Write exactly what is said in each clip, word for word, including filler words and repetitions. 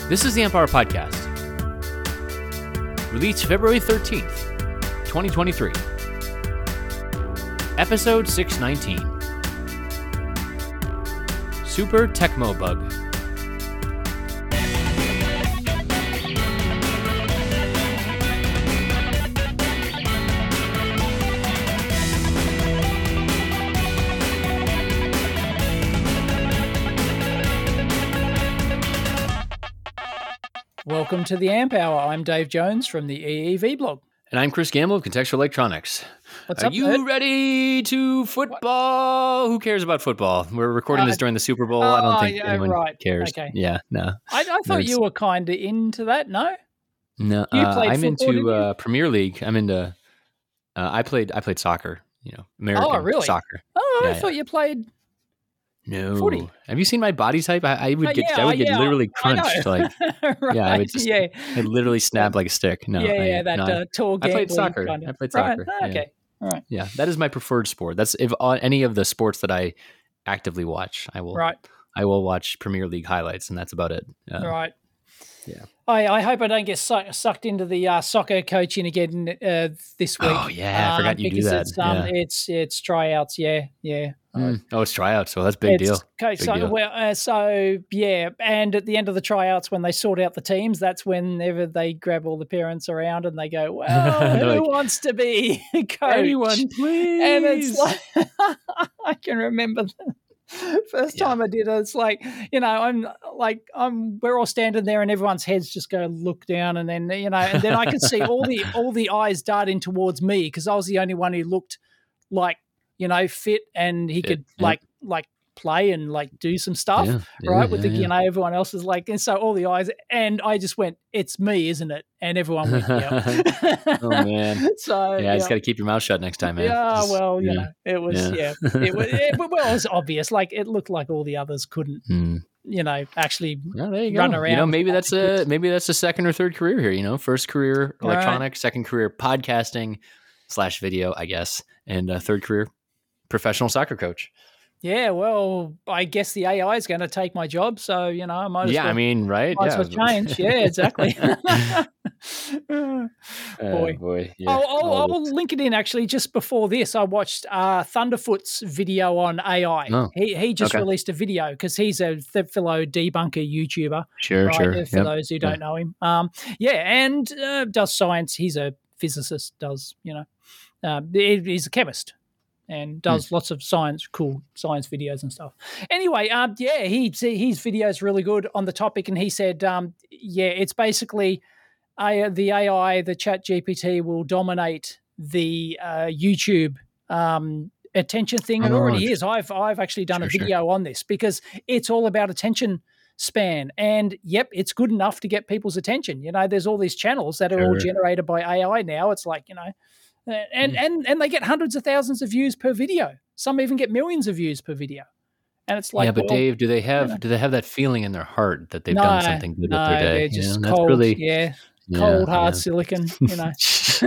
This is the Amp Hour Podcast, released February thirteenth, twenty twenty-three. Episode six nineteen. Super Tecmo Bug. Welcome to the Amp Hour. I'm Dave Jones from the E E V blog. And I'm Chris Gamble of Contextual Electronics. What's Are up, you Ed? ready to football? What? Who cares about football? We're recording uh, this during the Super Bowl. Oh, I don't think yeah, anyone right. cares. Okay. Yeah, no. I, I thought Nerds. you were kind of into that, no? No, You uh, played I'm football, into didn't you? uh, Premier League. I'm into. Uh, I played. I played soccer. You know, American Oh, really? soccer. Oh, I Yeah, thought you played. No. Footy. Have you seen my body type? I, I would Uh, get. yeah, I would get yeah, literally I know. crunched. Like, right. yeah, I would just. yeah. I'd literally snap like a stick. No. yeah, I, yeah, that no, I- uh, tall I played gangly soccer. Kind of. I played Right. soccer. ah, yeah. Okay. All right. Yeah, that is my preferred sport. That's if uh, any of the sports that I actively watch, I will. Right. I will watch Premier League highlights, and that's about it. Uh, Right. Yeah. I, I hope I don't get su- sucked into the uh, soccer coaching again uh, this week. Oh yeah, I um, forgot you do because that. It's, um, yeah. it's it's tryouts. Yeah, yeah. Mm. Oh, it's tryouts. So that's a big It's- deal. Okay, Big so deal. well, uh, so yeah, and at the end of the tryouts, when they sort out the teams, that's whenever they grab all the parents around and they go, "Well, They're who like, wants to be a coach?" Anyone, please. And it's like I can remember the first Yeah. time I did it. It's like, you know, I'm like I'm we're all standing there and everyone's heads just go look down, and then you know, and then I could see all the all the eyes darting towards me because I was the only one who looked like, you know, fit and he Fit, could yeah. like like play and like do some stuff, Yeah, yeah, right? With yeah, the yeah. you know, everyone else is like, and so all the eyes, and I just went, "It's me, isn't it?" And everyone went, "Yeah." Oh, man. So Yeah, I just got to keep your mouth shut next time, man. yeah, Just- well, you yeah. know, it was, Yeah. yeah, it was, it, well, it was obvious. Like, it looked like all the others couldn't, Mm. you know, actually Well, there you run go. around. You know, with maybe lots that's of a kids. maybe that's a second or third career here. You know, first career All right. electronics, second career podcasting slash video, I guess, and uh, third career professional soccer coach. Yeah, well, I guess the A I is going to take my job, so you know, I might as Yeah, well, I mean, right? might Yeah. as well change. Yeah, exactly. Oh, boy. boy. Yeah. I'll, I'll, All I'll this. link it in actually. Just before this, I watched uh, Thunderfoot's video on A I. Oh, he he just okay. released a video because he's a th- fellow debunker YouTuber. Sure, right, sure. uh, For Yep. those who don't know him, um, yeah, and uh, does science. He's a physicist. Does you know? Uh, he- he's a chemist and does Hmm. lots of science, cool science videos and stuff. Anyway, um, yeah, he his video is really good on the topic, and he said, um, yeah, it's basically a, the A I, the Chat G P T will dominate the uh, YouTube um, attention thing. It Oh, already is. I've I've actually done Sure, a sure. video on this because it's all about attention span. And yep, it's good enough to get people's attention. You know, there's all these channels that are all Sure. generated by A I now. It's like, you know, uh, and Mm. and and they get hundreds of thousands of views per video. Some even get millions of views per video. And it's like, yeah, but well, Dave, do they have know. do they have that feeling in their heart that they've no, done something good no, with their day? they're You just know, that's cold, really yeah, yeah, cold hard yeah. silicon, you know.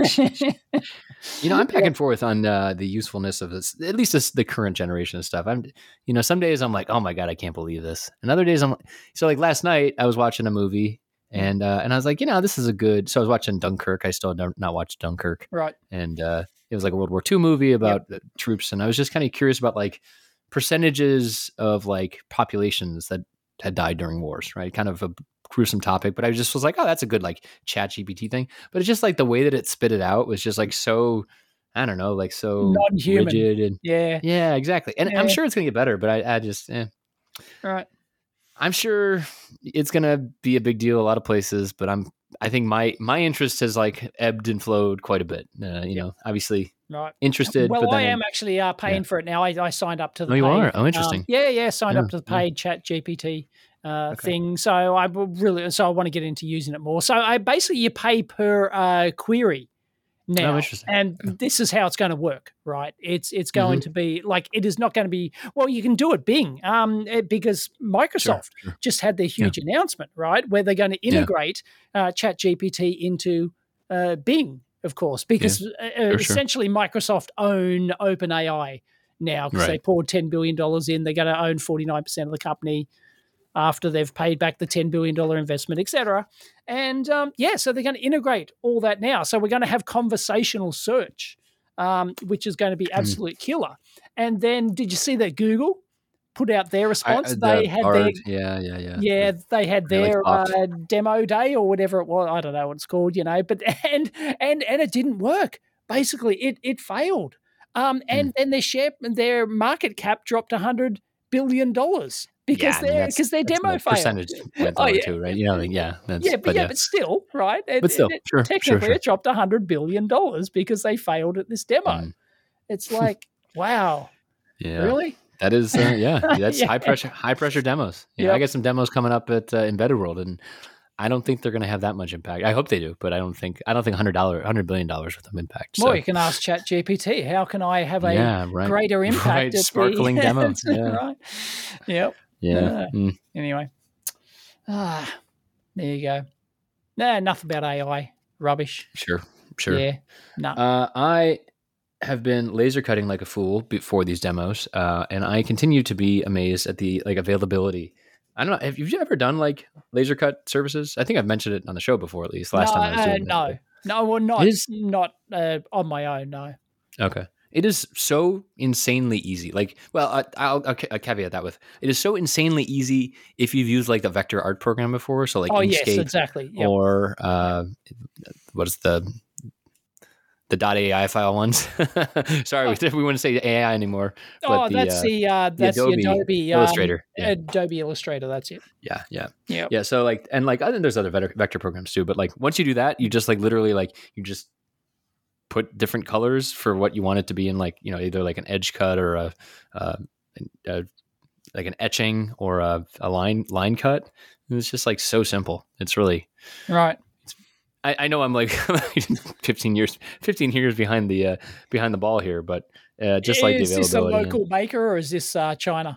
You know, I'm back and forth on uh, the usefulness of this, at least this, the current generation of stuff. I'm, you know, some days I'm like, oh my God, I can't believe this. And other days I'm so like last night I was watching a movie and, uh, and I was like, you know, this is a good, so I was watching Dunkirk. I still have not watched Dunkirk. Right. And, uh, it was like a World War Two movie about the troops. And I was just kind of curious about like percentages of like populations that had died during wars, right? Kind of a gruesome topic, but I just was like, oh, that's a good like Chat G P T thing. But it's just like the way that it spit it out was just like so, I don't know, like so Non-human. rigid and Yeah. yeah, exactly. And I'm Yeah. sure it's gonna get better, but I, I just, eh. Right. I'm sure it's gonna be a big deal a lot of places, but I'm, I think my my interest has like ebbed and flowed quite a bit. Uh, you know, obviously Right. interested. Well, but then I am actually uh, paying yeah. for it now. I, I signed up to the Oh, you paid, are? Oh, um, interesting. yeah, yeah, signed Yeah, up to the yeah. paid Chat G P T uh, Okay. thing. So I will really, so I want to get into using it more. So I basically you pay per uh, query now, Oh, interesting. and Okay. this is how it's going to work, right? It's it's going Mhm. to be like it is not going to be. Well, you can do it Bing, um, eh, because Microsoft Sure, sure. just had their huge announcement, right, where they're going to Yeah. integrate uh, Chat G P T into uh, Bing, of course, because uh, uh, sure. essentially Microsoft own OpenAI now because they Right. poured ten billion dollars in. They're going to own forty-nine percent of the company. after they've paid back the ten billion dollars investment, et cetera. And um, yeah, so they're going to integrate all that now. So we're going to have conversational search, um, which is going to be absolute killer. And then did you see that Google put out their response? I, the they had art, their yeah, yeah, yeah. yeah, they had They, like, their popped. uh, demo day or whatever it was. I don't know what it's called, you know. But and and and it didn't work. Basically, it it failed. Um, and Mm. then their share, their market cap dropped a hundred billion dollars because Yeah, I mean, their that's- because their that's demo the failed. percentage went Oh, lower yeah. too, right? You know, like, yeah, that's, Yeah, but, but yeah, yeah, but still, right? It- But still, it- sure, sure, technically, sure. it dropped a hundred billion dollars because they failed at this demo. Mm. It's like, wow, yeah, really? that is, uh, yeah, that's Yeah. high pressure, high pressure demos. Yeah, Yep. I got some demos coming up at uh, Embedded World, and I don't think they're going to have that much impact. I hope they do, but I don't think I don't think hundred dollar, hundred billion dollars worth of impact. So. Well, you can ask Chat G P T, how can I have a Yeah, right. greater impact? Right, at the- sparkling demo. That's Yeah. right. Yep. Yeah. Uh, Mm, Anyway, ah, there you go. Nah, enough about A I rubbish. sure. Sure. Yeah, no. Uh, I have been laser cutting like a fool before these demos, uh, and I continue to be amazed at the like availability. I don't know. Have you ever done like laser cut services? I think I've mentioned it on the show before, at least last no, time I was uh, doing no, it. no, well, not It is- not uh, on my own. No. Okay. It is so insanely easy. Like, well, I, I'll, I'll ca- I'll caveat that with it is so insanely easy if you've used like the vector art program before. So like Oh yes, Inkscape exactly. Yep. or uh, what is the the .ai file ones? Sorry, we, we wouldn't say A I anymore. But oh, the, that's uh, the uh, that's the Adobe Adobe, um, Illustrator. Yeah. Adobe Illustrator. That's it. Yeah, yeah, Yeah. yeah. So like, and like, I think there's other vector, vector programs too. But like, once you do that, you just like literally like you just put different colors for what you want it to be in, like, you know, either like an edge cut or a, uh, a like an etching or a, a line line cut. And it's just like so simple. It's really Right. I, I know I'm like fifteen years fifteen years behind the uh, behind the ball here, but uh, just like the Is this a availability. local maker or is this uh, China?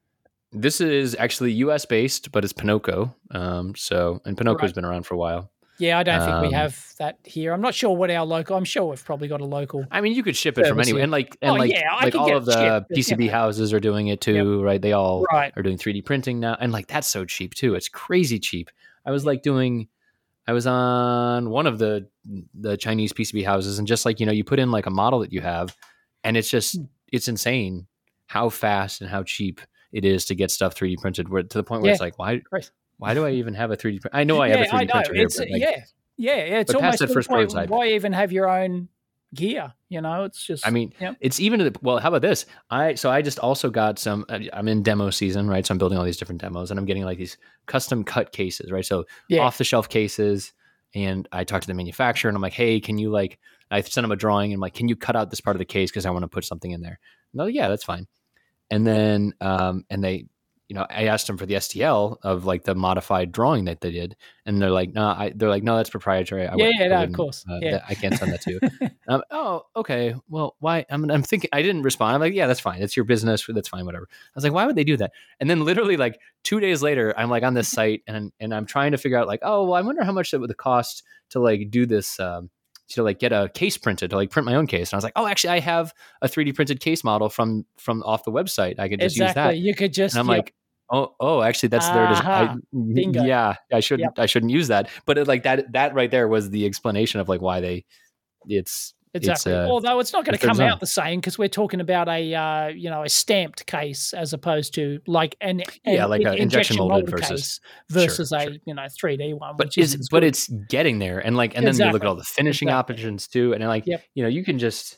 This is actually U S based, but it's Pinocchio. Um, so and Pinocchio's Right. been around for a while. Yeah, I don't think we Um, have that here. I'm not sure what our local. I'm sure we've probably got a local. I mean, you could ship it from Service anywhere, here. and like and Oh, like yeah, I like could all get of it the shipped, but, P C B you know. houses are doing it too, right? They all Right. are doing three D printing now, and like that's so cheap too. It's crazy cheap. I was like doing, I was on one of the the Chinese P C B houses, and just like, you know, you put in like a model that you have, and it's just Hmm. it's insane how fast and how cheap it is to get stuff three D printed. Where to the point where Yeah. it's like, why Great. why do I even have a three D? Print? I know I have a Yeah, three D I know. printer here, It's but like, yeah, yeah, yeah. It's but past almost that to the first point, prototype. why even have your own gear? You know, it's just. I mean, Yep. it's even to the, well, how about this? I so I just also got some. uh, I'm in demo season, right? So I'm building all these different demos, and I'm getting like these custom cut cases, right? So Yeah. off the shelf cases, and I talk to the manufacturer, and I'm like, hey, can you like? I send them a drawing, and I'm like, can you cut out this part of the case because I want to put something in there? No, yeah, that's fine. And then, um, and they, you know, I asked them for the S T L of like the modified drawing that they did, and they're like, no, I, they're like, no, that's proprietary. I Yeah, wouldn't- yeah, I no, of wouldn't, course. uh, Yeah. that- I can't send that to you. Um, oh, okay. Well, why? I'm, I'm thinking. I didn't respond. I'm like, yeah, that's fine. It's your business. That's fine. Whatever. I was like, why would they do that? And then literally like two days later, I'm like on this site, and and I'm trying to figure out like, oh, well, I wonder how much it would cost to like do this. Um, to like get a case printed, to like print my own case. And I was like, oh, actually, I have a three D printed case model from from off the website. I could just use Exactly. that. You could just. And I'm yep. like, oh, oh, actually, that's there it is. I, Aha. Bingo. yeah, I shouldn't, I shouldn't use that. But it, like that, that right there was the explanation of like why they, it's Exactly. It's, uh, Although it's not going to it's their come zone. out the same because we're talking about a uh, you know a stamped case as opposed to like an, an Yeah, like in- a injection molded versus- case versus sure, a sure. you know three D one. but which it's isn't as but good. it's getting there, and like and then you look Exactly. at all the finishing Exactly. options too, and then, like Yep. you know you can just.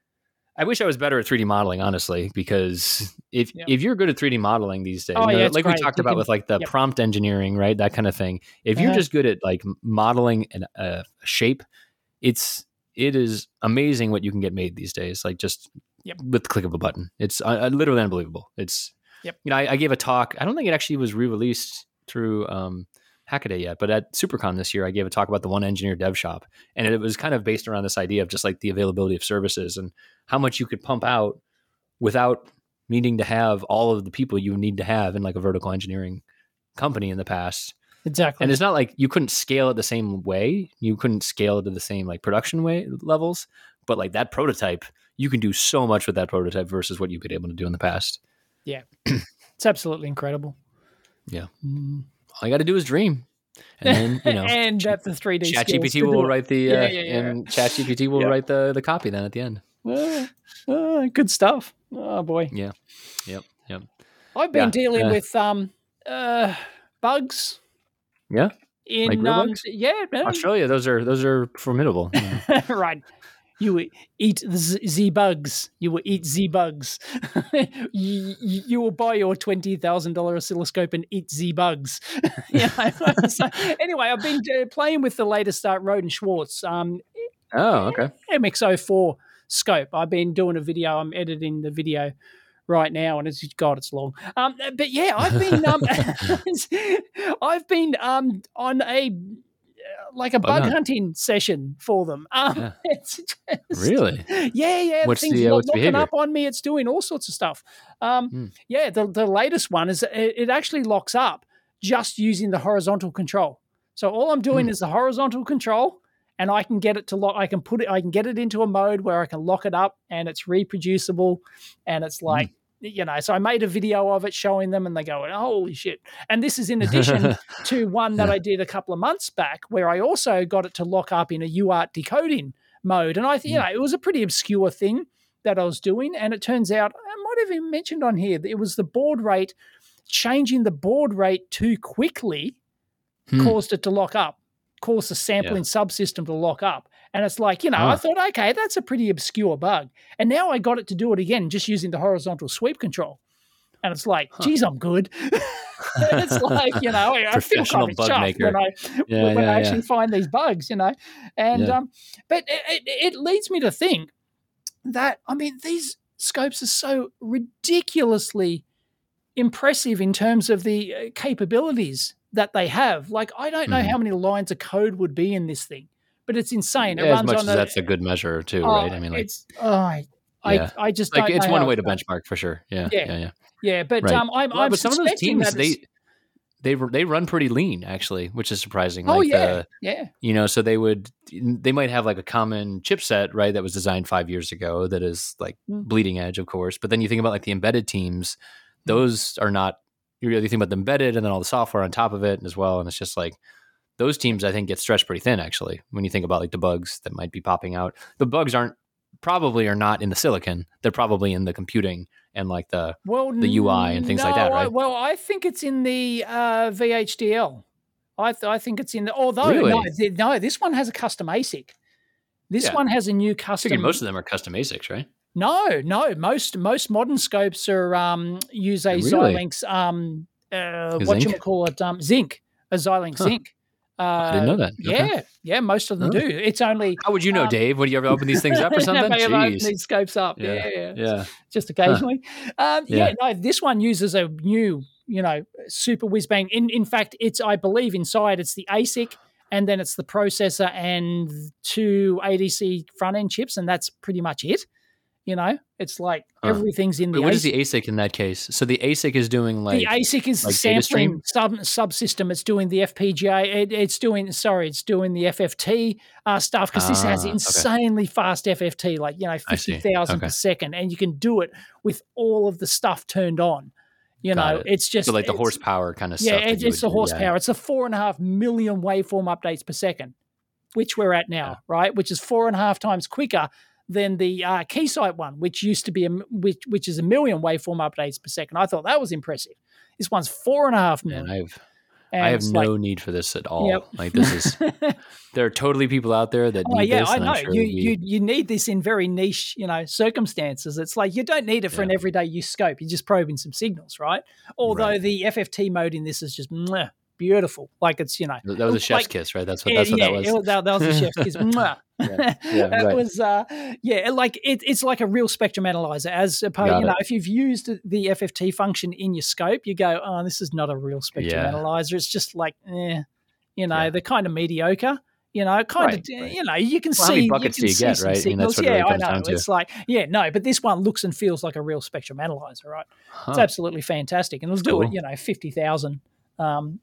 I wish I was better at three D modeling, honestly, because if Yep. if you're good at three D modeling these days, Oh, you know, yeah, it's like we great. talked You about can- with like the yep. prompt engineering, right, that kind of thing. If you're Uh-huh. just good at like modeling an, a shape, it's it is amazing what you can get made these days. Like just Yep. with the click of a button, it's uh, literally unbelievable. It's Yep. you know I, I gave a talk. I don't think it actually was re-released through um, Hackaday yet, but at SuperCon this year, I gave a talk about the One Engineer Dev Shop, and it was kind of based around this idea of just like the availability of services and how much you could pump out without needing to have all of the people you need to have in like a vertical engineering company in the past. exactly. And it's not like you couldn't scale it the same way. You couldn't scale it to the same like production way levels, but like that prototype, you can do so much with that prototype versus what you've been able to do in the past. It's absolutely incredible. Yeah. All I got to do is dream. And then, you know, and that the three D ChatGPT will write the, uh, yeah, yeah, yeah. and ChatGPT will yeah. write the, the copy then at the end. Uh, uh, good stuff. Oh boy. Yeah. Yep. Yep. I've been yeah. dealing uh, with, um, uh, bugs. Yeah. In, like real um, bugs? yeah. Australia. Those are, those are formidable. Yeah. Right. You will eat the z bugs. You will eat z bugs. you, you will buy your twenty thousand dollar oscilloscope and eat z bugs. You know? So, anyway, I've been uh, playing with the latest uh, Roden Schwartz um, Oh, okay. M X zero four scope. I've been doing a video. I'm editing the video right now, and it's God, it's long. Um, but yeah, I've been um, I've been um, on a like a bug, bug hunting session for them. Um, yeah. It's just, really? Yeah, yeah. What's things the, uh, what's locking behavior? up on me. It's doing all sorts of stuff. Um, hmm. Yeah, the, the latest one is it, it actually locks up just using the horizontal control. So all I'm doing hmm. is the horizontal control, and I can get it to lock. I can put it. I can get it into a mode where I can lock it up, and it's reproducible, and it's like. Hmm. You know, so I made a video of it showing them and they go, holy shit. And this is in addition to one that I did a couple of months back where I also got it to lock up in a U A R T decoding mode. And I think, you know, it was a pretty obscure thing that I was doing. And it turns out, I might have even mentioned on here, that it was the baud rate, changing the baud rate too quickly hmm. caused it to lock up, caused the sampling yeah. subsystem to lock up. And it's like, you know, huh. I thought, okay, that's a pretty obscure bug. And now I got it to do it again, just using the horizontal sweep control. And it's like, huh. geez, I'm good. It's like, you know, I feel kind of chuffed when I, yeah, when yeah, I actually yeah. find these bugs, you know. And, yeah. um, but it, it, it leads me to think that, I mean, these scopes are so ridiculously impressive in terms of the capabilities that they have. Like, I don't know mm-hmm. how many lines of code would be in this thing. But it's insane. It yeah, runs as much on as a, that's a good measure too, oh, right? I mean, like, it's oh, I, yeah. I, I just like don't it's know one how way it's to done. benchmark for sure. Yeah, yeah, yeah, yeah. yeah but right. um, I'm, well, I'm but some of those teams they they they run pretty lean actually, which is surprising. Oh like yeah, the, yeah. You know, so they would they might have like a common chipset, right? That was designed five years ago that is like mm. bleeding edge, of course. But then you think about like the embedded teams; those are not. You really think about the embedded, and then all the software on top of it as well, and it's just like. Those teams, I think, get stretched pretty thin, actually, when you think about like the bugs that might be popping out. The bugs aren't probably are not in the silicon. They're probably in the computing and like the well, the U I and things no, like that, right? I, well, I think it's in the uh, V H D L. I, th- I think it's in the, although, really? no, th- no, this one has a custom A S I C. This yeah. one has a new custom. I figure most of them are custom A S I Cs, right? No, no. Most most modern scopes are um, use a really? Xilinx, um, uh, what you call it, um, Zinc, a Xilinx huh. Zinc. Uh, I didn't know that. Yeah, okay. yeah, most of them huh. do. It's only. How would you know, um, Dave? Would you ever open these things up or something? Jeez. Open these scopes up. Yeah, yeah, yeah. yeah. Just occasionally. Huh. Um, yeah. yeah, no, this one uses a new, you know, super whiz bang. In in fact, it's I believe inside it's the A S I C and then it's the processor and two A D C front end chips, and that's pretty much it. You know, it's like huh. everything's in the. Wait, what A S I C. is the A S I C in that case? So the A S I C is doing like the A S I C is like the sampling sub subsystem. It's doing the F P G A. It, it's doing sorry, it's doing the F F T uh, stuff because ah, this has insanely okay. fast F F T, like you know fifty thousand okay. per second, and you can do it with all of the stuff turned on. You Got know, it. it's just so like the horsepower kind of yeah, stuff. Yeah, it, it's the horsepower. Yeah. It's a four and a half million waveform updates per second, which we're at now, yeah. right? Which is four and a half times quicker than the uh, Keysight one, which used to be a which which is a million waveform updates per second. I thought that was impressive. This one's four and a half million. Man, I've I have no like, need for this at all. Yep. Like this is there are totally people out there that oh, need yeah, this. I know. Sure you be... you you need this in very niche, you know, circumstances. It's like you don't need it for yeah. an everyday use scope. You're just probing some signals, right? Although right. the F F T mode in this is just mwah, beautiful. Like it's, you know. That was a chef's like, kiss, right? That's what yeah, that's what yeah, that was. It, that, that was a chef's kiss. Mwah. Yeah, yeah, it right. was uh, yeah, like it, it's like a real spectrum analyzer. As opposed, Got you know, it. if you've used the F F T function in your scope, you go, oh, this is not a real spectrum yeah. analyzer. It's just like, eh, you know, yeah. they're kind of mediocre. You know, kind right, of, right. you know, you can well, see. How many buckets you can do you see get, some right? Signals. I mean, that's what yeah, it really I comes know. down to. It's like, yeah, no, but this one looks and feels like a real spectrum analyzer, right? Huh. It's absolutely fantastic, and it'll do cool. it, you know, fifty thousand. Um,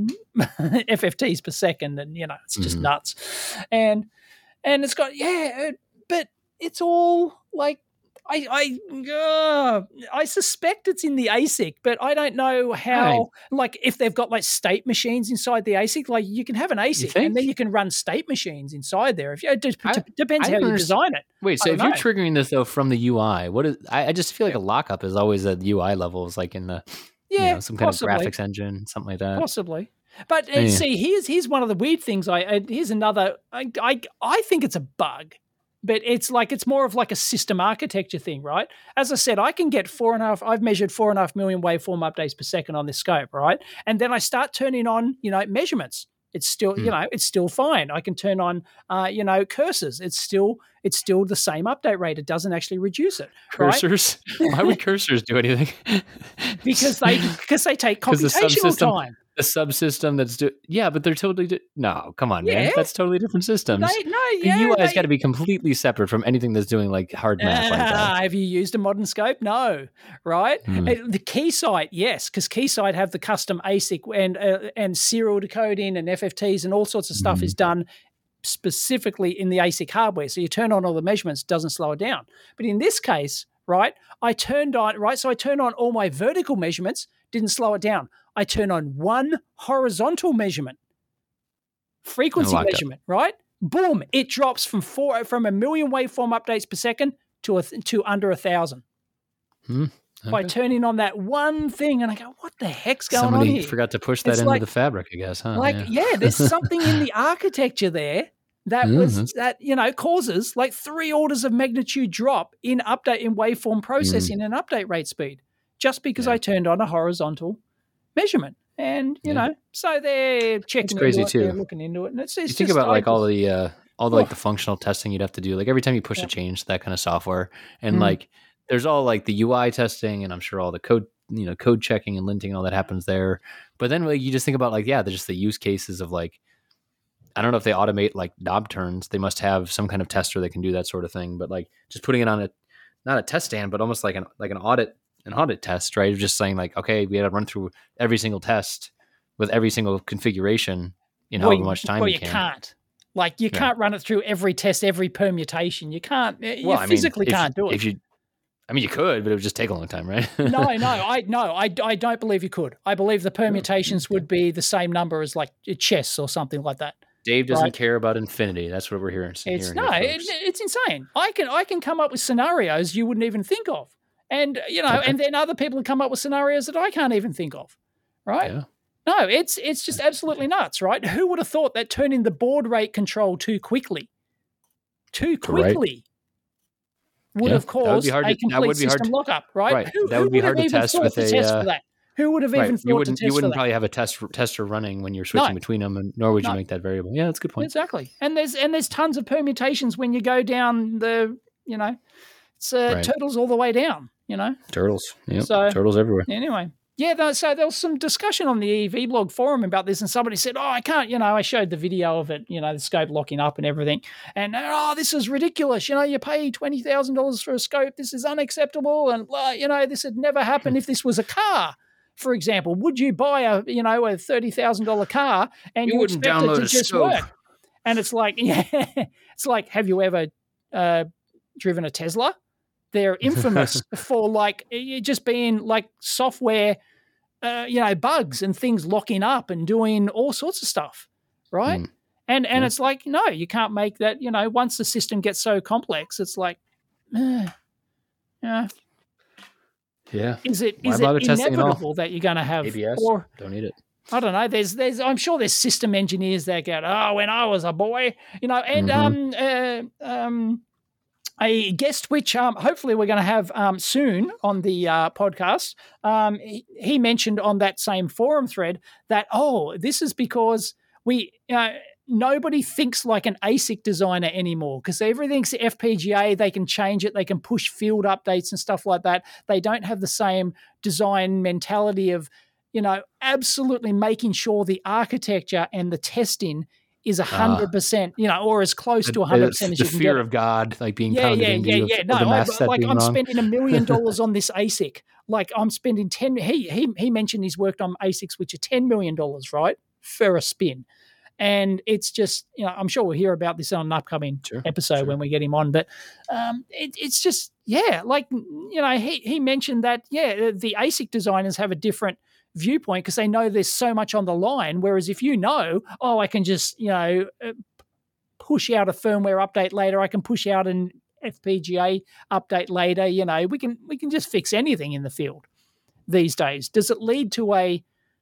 F F Ts per second, and you know it's just mm-hmm. nuts, and and it's got yeah, but it's all like I I uh, I suspect it's in the A S I C, but I don't know how. Right. Like, if they've got like state machines inside the A S I C, like you can have an A S I C You think? and then you can run state machines inside there. If you, it d- I- depends I how don't you underst- design it. Wait, so I if don't you're know. triggering this though from the U I, what is? I, I just feel like a lockup is always at U I levels, like in the Yeah, you know, some kind possibly. of graphics engine, something like that. Possibly. But uh, Yeah. see, here's here's one of the weird things. I uh, here's another. I, I I think it's a bug, but it's like it's more of like a system architecture thing, right? As I said, I can get four and a half. I've measured four and a half million waveform updates per second on this scope, right? And then I start turning on, you know, measurements. It's still, Hmm. you know, it's still fine. I can turn on, uh, you know, cursors. It's still, it's still the same update rate. It doesn't actually reduce it, right? Cursors? Why would cursors do anything? Because they because they take 'Cause the computational subsystem- time. The subsystem that's do yeah, but they're totally di- no. Come on, man, Yeah. that's totally different systems. They, no, the yeah, U I has they- got to be completely separate from anything that's doing like hard math like Ah, that. have you used a modern scope? No, right? Hmm. Uh, The Keysight, yes, because Keysight have the custom A S I C and uh, and serial decoding and F F Ts and all sorts of stuff Hmm. is done specifically in the A S I C hardware. So you turn on all the measurements, doesn't slow it down. But in this case, right, I turned on right, so I turned on all my vertical measurements, didn't slow it down. I turn on one horizontal measurement, frequency I like it. measurement, right? Boom! It drops from four from a million waveform updates per second to a, to under a thousand Hmm. by Okay. turning on that one thing. And I go, what the heck's going Somebody on here? forgot to push that It's into like- the fabric, I guess, huh? Like, yeah. there's something in the architecture there that Yeah, was that's- that you know causes like three orders of magnitude drop in update in waveform processing and update rate speed just because Mm. Yeah. I turned on a horizontal measurement. And you Yeah. know, so they're checking crazy into it, they're too. looking into it, and it's, it's you think just, about I like all just- the uh all the like Oh. the functional testing you'd have to do, like every time you push Yeah. a change to that kind of software, and Mm. like there's all like the U I testing, and I'm sure all the code, you know, code checking and linting and all that happens there. But then like you just think about like yeah, there's just the use cases of like I don't know if they automate like knob turns. They must have some kind of tester that can do that sort of thing. But like just putting it on a not a test stand, but almost like an like an audit an audit test, right? Of just saying like okay, we had to run through every single test with every single configuration in well, however you- much time well, you you can. can't. Like you Yeah. can't run it through every test, every permutation. You can't. You Well, I mean, physically if- can't do it. If you, I mean, you could, but it would just take a long time, right? no, no, I no, I, I don't believe you could. I believe the permutations would be the same number as like chess or something like that. Dave doesn't Right. care about infinity. That's what we're hearing. It's hearing no, here, it, folks. it's insane. I can I can come up with scenarios you wouldn't even think of, and you know, Okay. and then other people come up with scenarios that I can't even think of. Right? Yeah. No, it's it's just absolutely nuts, right? Who would have thought that turning the board rate control too quickly, too Right. quickly, would Yeah, have that would caused be hard a to- that complete would be hard system to- lockup, right? right. Who, That who would be have hard to even test thought with to a, test uh, for that? Who would have Right. even thought You wouldn't. to You test wouldn't for that? probably have a test tester running when you're switching No. between them, and nor would you No. make that variable. Yeah, that's a good point. Exactly. And there's and there's tons of permutations when you go down the, you know, it's uh, Right. turtles all the way down, you know. Turtles. Yep. So- turtles everywhere. Anyway, yeah, though, so there was some discussion on the E V blog forum about this, and somebody said, oh, I can't, you know, I showed the video of it, you know, the scope locking up and everything, and, oh, this is ridiculous. You know, you pay twenty thousand dollars for a scope. This is unacceptable, and, blah, you know, this had never happened if this was a car. For example, would you buy a, you know, a thirty thousand dollars car and You you, wouldn't expect it download to a just scope. work? And it's like, yeah, it's like, have you ever uh, driven a Tesla? They're infamous for like it just being like software, uh, you know, bugs and things locking up and doing all sorts of stuff, right? Mm. And and Yeah. it's like, no, you can't make that. You know, once the system gets so complex, it's like, eh, yeah, Yeah. is it Why is bother it testing at all? inevitable that you're going to have A B S. or Don't need it. I don't know. There's, there's. I'm sure there's system engineers that go, oh, when I was a boy, you know, and Mhm. um, uh, um, a guest which um, hopefully we're going to have um, soon on the uh, podcast. Um, he, he mentioned on that same forum thread that oh, this is because we. Uh, Nobody thinks like an A S I C designer anymore because everything's F P G A. They can change it. They can push field updates and stuff like that. They don't have the same design mentality of, you know, absolutely making sure the architecture and the testing is a hundred percent, you know, or as close to a hundred percent as the you can fear get. of God, like being Yeah, pounded yeah, into yeah, you yeah. of No, the I, math set like being I'm wrong. spending a million dollars on this A S I C. Like I'm spending ten. He he he mentioned he's worked on A S I Cs which are ten million dollars, right, for a spin. And it's just, you know, I'm sure we'll hear about this on an upcoming Sure, episode sure. when we get him on. But um, it, it's just, yeah, like, you know, he, he mentioned that, yeah, the A S I C designers have a different viewpoint because they know there's so much on the line. Whereas if you know, oh, I can just, you know, push out a firmware update later, I can push out an F P G A update later, you know, we can we can just fix anything in the field these days. Does it lead to a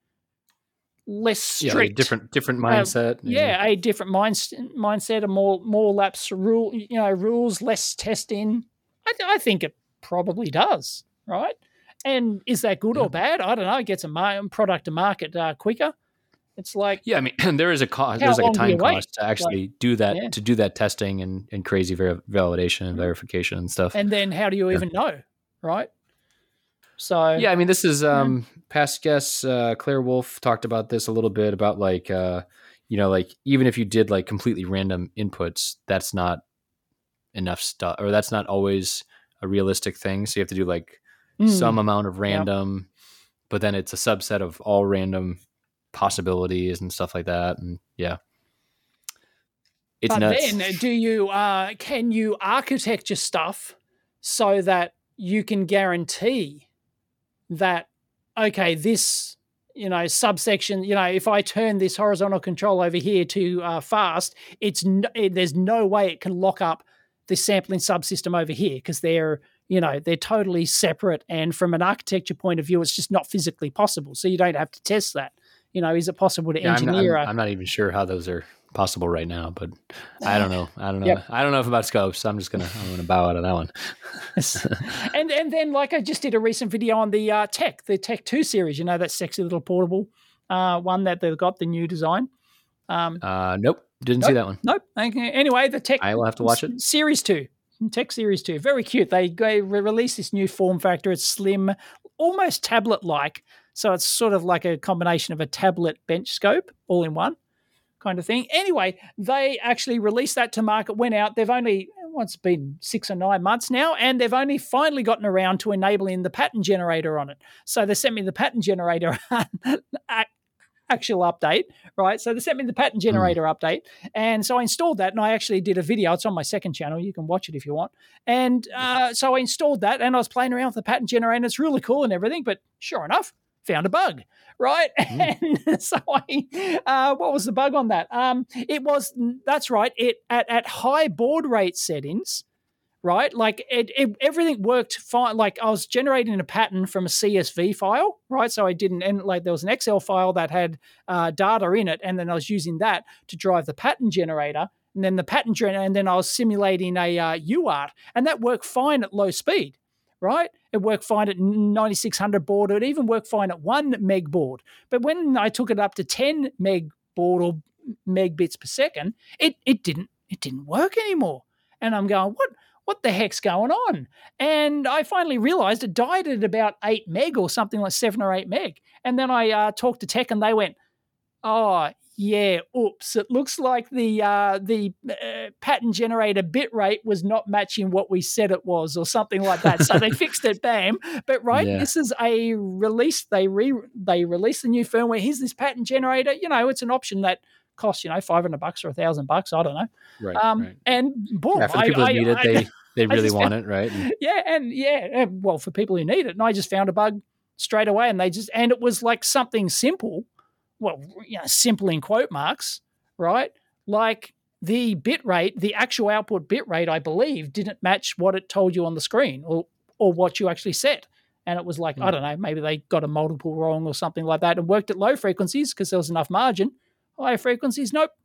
less strict, yeah, like different different mindset. Uh, yeah, yeah, a different mind, mindset, a more more lapse rule, you know, rules, less testing. I, th- I think it probably does, right? And is that good yeah. or bad? I don't know. It gets a mar- product to market uh, quicker. It's like, yeah, I mean, there is a cost. There's like a time cost to actually like, do that, yeah. to do that testing and, and crazy ver- validation and verification and stuff. And then how do you yeah. even know, right? So yeah, I mean, this is um, yeah. past guests. Uh, Claire Wolf talked about this a little bit about like, uh, you know, like even if you did like completely random inputs, that's not enough stuff, or that's not always a realistic thing. So you have to do like mm. some amount of random, yep. but then it's a subset of all random possibilities and stuff like that. And yeah, it's but nuts. Then do you, uh, can you architecture stuff so that you can guarantee that, okay, this, you know, subsection, you know, if I turn this horizontal control over here to uh, fast, it's no, it, there's no way it can lock up this sampling subsystem over here because they're, you know, they're totally separate. And from an architecture point of view, it's just not physically possible. So you don't have to test that. You know, is it possible to yeah, engineer? I'm not, I'm, a, I'm not even sure how those are possible right now, but I don't know. I don't know. Yep. I don't know if about scopes. So I'm just gonna I'm gonna bow out of that one. and and then like I just did a recent video on the uh, Tech, the Tech two series. You know, that sexy little portable uh, one that they've got, the new design. Um, uh, nope, didn't nope, see that one. Nope. Okay. Anyway, the Tech. I will have to watch it. Series two, Tech Series two, very cute. They they released this new form factor. It's slim, almost tablet-like. So it's sort of like a combination of a tablet bench scope all in one kind of thing. Anyway, they actually released that to market, went out. They've only, well, it's been six or nine months now, and they've only finally gotten around to enabling the pattern generator on it. So they sent me the pattern generator actual update, right? So they sent me the pattern generator mm. update. And so I installed that, and I actually did a video. It's on my second channel. You can watch it if you want. And uh, so I installed that, and I was playing around with the pattern generator, and it's really cool and everything, but sure enough, found a bug, right? Mm. And so I, uh, what was the bug on that? Um, it was, that's right, it at, at high baud rate settings, right? Like it, it, everything worked fine. Like I was generating a pattern from a C S V file, right? So I didn't, and like there was an Excel file that had uh, data in it, and then I was using that to drive the pattern generator, and then the pattern generator, and then I was simulating a uh, U A R T, and that worked fine at low speed. Right? It worked fine at ninety-six hundred baud. It even worked fine at one meg baud. But when I took it up to ten meg baud or megbits per second, it it didn't it didn't work anymore. And I'm going, what what the heck's going on? And I finally realized it died at about eight meg or something like seven or eight meg. And then I uh, talked to Tech, and they went, oh, yeah, oops. It looks like the uh, the uh, pattern generator bit rate was not matching what we said it was, or something like that. So they fixed it, bam. But right, yeah. This is a release. They re they released the new firmware. Here's this pattern generator. You know, it's an option that costs, you know, five hundred bucks or a thousand bucks. I don't know. Right. Um, right. And boom, yeah, for the people I, who need I, it, they I, they really want found, it, right? And, yeah, and yeah, well, for people who need it, and I just found a bug straight away, and they just and it was like something simple. Well, you know, simple in quote marks, right? Like the bit rate, the actual output bit rate, I believe, didn't match what it told you on the screen, or or what you actually set. And it was like, mm. I don't know, maybe they got a multiple wrong or something like that, and worked at low frequencies because there was enough margin. Higher frequencies, nope,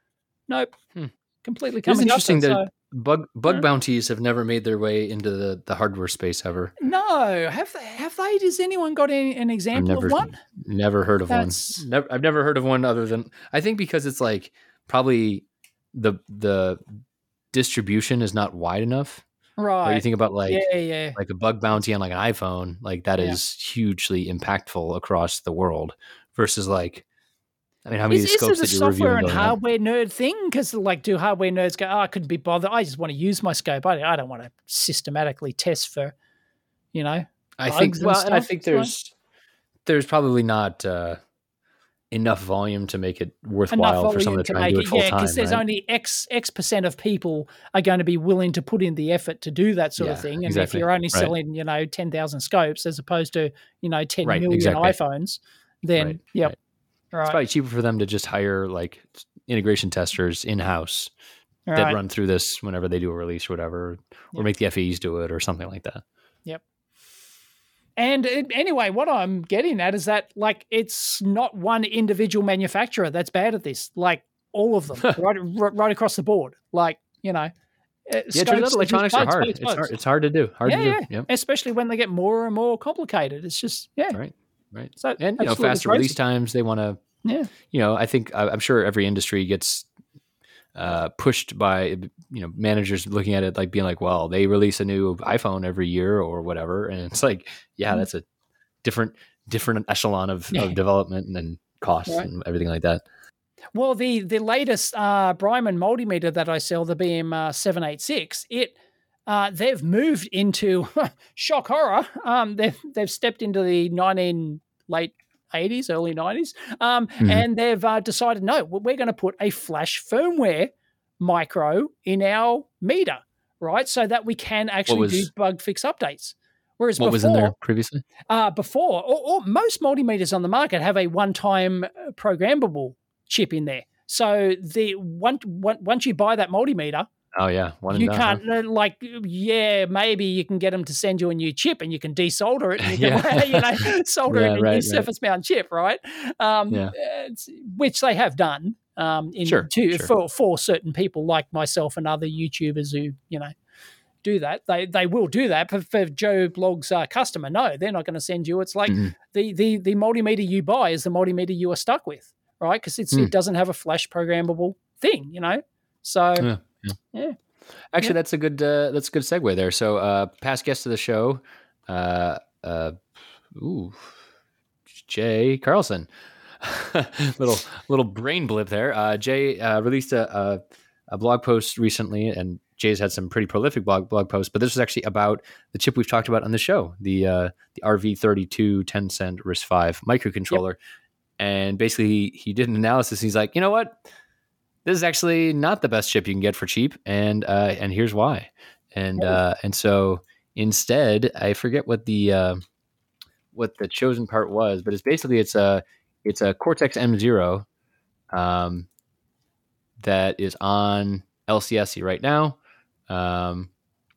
nope, hmm. completely coming. It's interesting up that so, bug bug uh, bounties have never made their way into the, the hardware space ever. No, have they? Have they? Does anyone got any, an example never, of one? Never heard of That's... one. Never, I've never heard of one other than, I think because it's like probably the the distribution is not wide enough. Right. Or you think about like yeah, yeah. like a bug bounty on like an iPhone, like that yeah. is hugely impactful across the world. Versus like, I mean, how many is, scopes is that you're reviewing? Is it a software and hardware nerd thing? Because like, do hardware nerds go, oh, I couldn't be bothered. I just want to use my scope. I, I don't want to systematically test for, you know, I think, well, and I think there's, right? there's probably not, uh, enough volume to make it worthwhile for someone to try and do it, it full yeah, time. Because there's right? only X X percent of people are going to be willing to put in the effort to do that sort yeah, of thing. And exactly. if you're only right. selling, you know, ten thousand scopes as opposed to, you know, ten right, million exactly. iPhones, then right, yep. Right. Right. It's probably cheaper for them to just hire like integration testers in-house right. that run through this whenever they do a release or whatever, or yep. make the F Es do it or something like that. Yep. And anyway, what I'm getting at is that, like, it's not one individual manufacturer that's bad at this. Like, all of them, right, right across the board. Like, you know, yeah, it turns out electronics are hard. It's hard. It's hard to do. Hard yeah, to do. Yeah. Yep. Especially when they get more and more complicated. It's just yeah. Right. Right. So and you know, faster crazy. release times. They want to. Yeah. You know, I think I'm sure every industry gets uh, pushed by you know managers looking at it like being like, well, they release a new iPhone every year or whatever, and it's like, yeah, mm-hmm. that's a different different echelon of, yeah. of development and, and costs right. and everything like that. Well, the the latest uh, Bryman multimeter that I sell, the B M seven eighty-six, it uh, they've moved into shock horror. Um, they've they've stepped into the nineteen late eighties, early nineties, um, mm-hmm. and they've uh, decided no, we're going to put a flash firmware micro in our meter, right, so that we can actually was, do bug fix updates. Whereas what before, was in there previously? Uh, before, or, or most multimeters on the market have a one-time programmable chip in there. So the one, one once you buy that multimeter, oh yeah, one you and done, can't huh? like yeah maybe you can get them to send you a new chip and you can desolder it and you yeah. can you know solder yeah, it in a right, new right. surface mount chip, right? Um, yeah. Which they have done um, in sure, to, sure. for for certain people like myself and other YouTubers who you know. do that. They they will do that. For, for Joe Blogg's uh, customer, no, they're not going to send you. It's like mm-hmm. the, the the multimeter you buy is the multimeter you are stuck with, right? Because it's mm. it doesn't have a flash programmable thing, you know. So yeah, yeah. yeah. Actually, yeah. that's a good uh, that's a good segue there. So, uh, past guest of the show, uh, uh, ooh, Jay Carlson, little little brain blip there. Uh, Jay uh, released a, a a blog post recently, and Jay's had some pretty prolific blog blog posts, but this was actually about the chip we've talked about on the show, the uh, the R V thirty-two ten-cent R I S five microcontroller. Yep. And basically, he, he did an analysis. He's like, you know what? This is actually not the best chip you can get for cheap, and uh, and here's why. And oh. uh, and so instead, I forget what the uh, what the chosen part was, but it's basically it's a it's a Cortex M zero um, that is on L C S C right now. Um,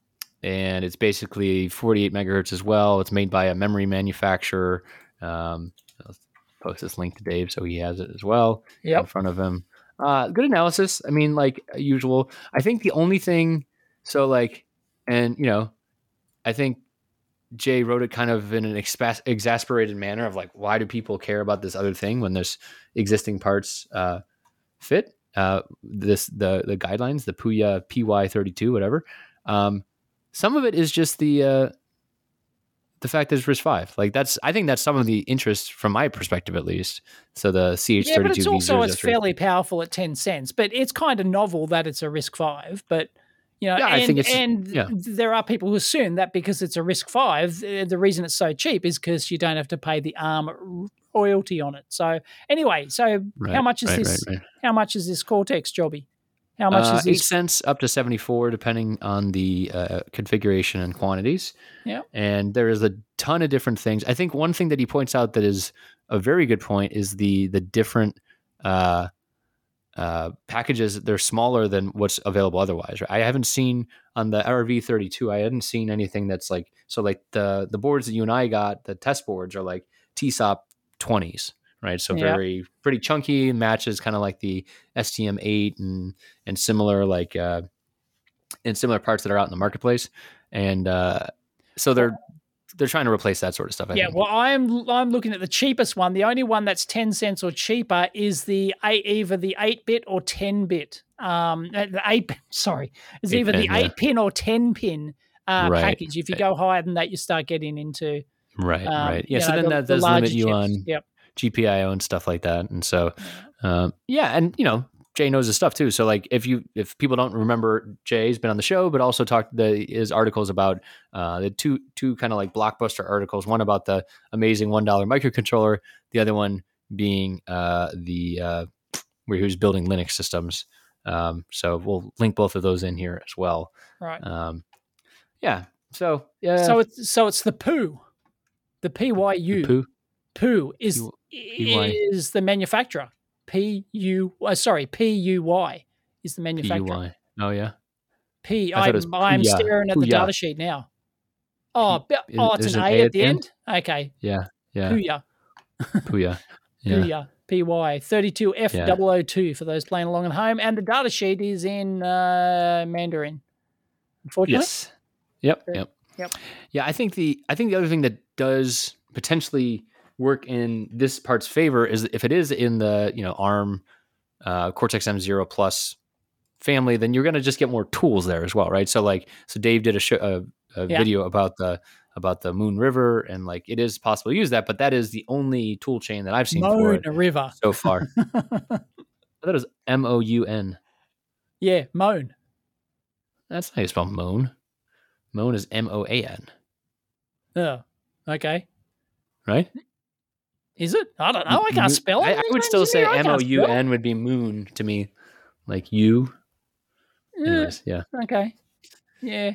and it's basically forty-eight megahertz as well. It's made by a memory manufacturer. Um, I'll post this link to Dave so he has it as well yep. in front of him. Uh, good analysis. I mean, like usual. I think the only thing, so like, and you know, I think Jay wrote it kind of in an expas- exasperated manner of like, why do people care about this other thing when there's existing parts uh, fit? Uh, this the the guidelines, the Puya P Y thirty-two, whatever. Um, some of it is just the uh, the fact that it's R I S five. Like that's, I think that's some of the interest from my perspective, at least. So the C H thirty-two. Yeah, but it's also it's fairly powerful at ten cents. But it's kind of novel that it's a R I S five. But you know, yeah, and, I think it's, and yeah. there are people who assume that because it's a R I S five, the reason it's so cheap is because you don't have to pay the ARM royalty on it. So anyway, so right, how much is right, this? Right, right. How much is this Cortex jobby? How much uh, is this? Eight cents up to seventy-four, depending on the uh, configuration and quantities. Yeah, and there is a ton of different things. I think one thing that he points out that is a very good point is the the different uh, uh, packages. They're smaller than what's available otherwise. Right? I haven't seen on the R V thirty-two. I hadn't seen anything that's like so. Like the the boards that you and I got, the test boards are like T S O P twenties. Right. So yeah. very, pretty chunky, matches kind of like the S T M eight and, and similar, like, uh, in similar parts that are out in the marketplace. And, uh, so they're, they're trying to replace that sort of stuff. I yeah. think. Well, I'm, I'm looking at the cheapest one. The only one that's ten cents or cheaper is the eight, either the eight bit or ten bit. Um, the eight, sorry, is either pin, the yeah. eight pin or ten pin, uh, right. package. If you go higher than that, you start getting into, right. um, right. Yeah. So know, then the, that the does limit you chips. on, yep. G P I O and stuff like that. And so, um, yeah. And, you know, Jay knows his stuff too. So like if you, if people don't remember, Jay's been on the show, but also talked the, his articles about, uh, the two, two kind of like blockbuster articles, one about the amazing one dollar microcontroller, the other one being uh, the uh, where he was building Linux systems. Um, so we'll link both of those in here as well. Right. Um, yeah. So yeah. So it's so it's the Poo, the P Y U. The Poo. Poo is P Y is the manufacturer. P U. Uh, sorry, P U Y is the manufacturer. P U Y. Oh yeah. P. I thought it I'm, was I'm Puya. staring at the Puya. data sheet now. Oh, P- be- oh, it's there's an, an A at the end. Okay. Yeah. Yeah. Puya. Puya. Yeah. Puya. P Y thirty-two F zero zero two for those playing along at home, and the data sheet is in uh, Mandarin. Unfortunately. Yes. Yep. Yep. Yep. Yeah, I think the I think the other thing that does potentially work in this part's favor is if it is in the you know ARM uh, Cortex M zero Plus family, then you're going to just get more tools there as well, right? So like, so Dave did a, show, a, a Yeah. video about the about the Moon River, and like it is possible to use that, but that is the only tool chain that I've seen for Moon it River. so far. I thought it was M O U N. Yeah, Moan. That's how you spell moan. Moan is M O A N, Oh, okay. right? Is it? I don't know. I can't Mo- spell it. I, I would still say I can't M O U spell it. N would be moon to me, like you. Yeah, Anyways, yeah, okay. Yeah.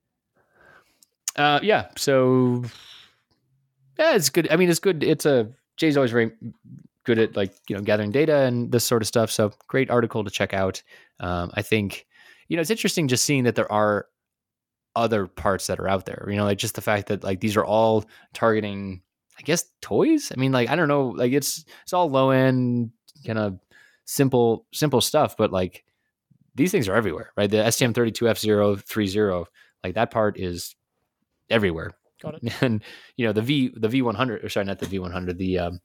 uh, yeah. So yeah, it's good. I mean, it's good. It's a Jay's always very good at like you know gathering data and this sort of stuff. So great article to check out. Um, I think you know it's interesting just seeing that there are other parts that are out there. You know, like just the fact that like these are all targeting, I guess, toys. I mean, like I don't know, like it's it's all low end kind of simple simple stuff, but like these things are everywhere, right? The S T M thirty-two F zero thirty, like that part is everywhere. Got it. And you know the V the V one hundred, or sorry, not the V one hundred, the um,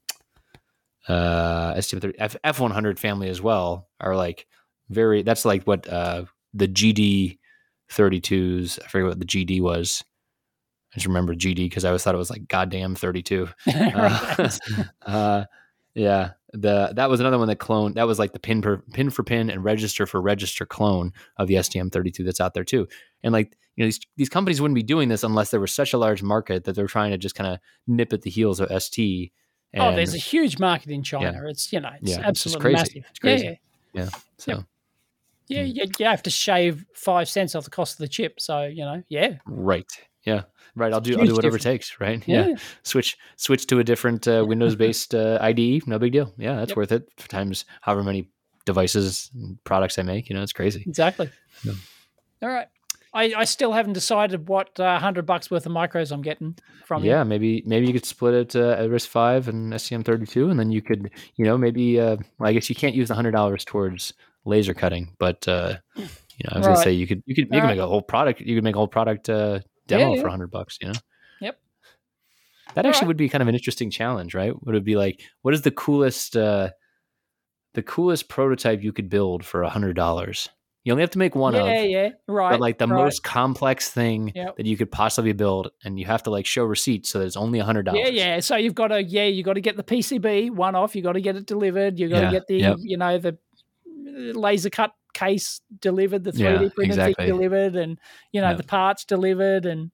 uh, S T M thirty F F one hundred family as well are like very. That's like what uh, the G D thirty-twos. I forget what the G D was. I just remember G D because I always thought it was like goddamn thirty-two. uh, uh, yeah, the that was another one that cloned. That was like the pin per pin for pin and register for register clone of the S T M thirty-two that's out there too. And like you know these these companies wouldn't be doing this unless there was such a large market that they're trying to just kind of nip at the heels of S T. And, Oh, there's a huge market in China. Yeah. It's you know it's Yeah, it's just absolutely crazy. massive. It's crazy. Yeah, yeah. So Yep. yeah, yeah. You, you have to shave five cents off the cost of the chip. So you know, yeah, right. Yeah. Right. I'll do I'll Huge do whatever it difference. takes. Right. Yeah. Yeah. Switch switch to a different uh, Windows based uh, I D E. No big deal. Yeah, that's Yep. worth it for times however many devices and products I make. You know, it's crazy. exactly. Yeah. All right. I, I still haven't decided what uh, hundred bucks worth of micros I'm getting from you. Yeah, maybe maybe you could split it uh, at RISC five and S T M thirty-two, and then you could, you know, maybe. Uh, well, I guess you can't use the hundred dollars towards laser cutting, but uh, you know, I was Right. gonna say you could you could you All could right. make a whole product. You could make a whole product uh, demo Yeah, yeah. for hundred bucks. You know. Yep. That All actually right. would be kind of an interesting challenge, right? Would it be like, what is the coolest, uh, the coolest prototype you could build for a hundred dollars? You only have to make one yeah, of, yeah, right. but like the right. most complex thing Yep. that you could possibly build, and you have to like show receipts, so there's only a hundred dollars. Yeah, yeah. So you've got to, yeah, you got to get the P C B one off. You got to get it delivered. You got to Yeah, get the, yep. you know, the laser cut case delivered, the three D Yeah, printed exactly. thing delivered, and you know Yep. the parts delivered, and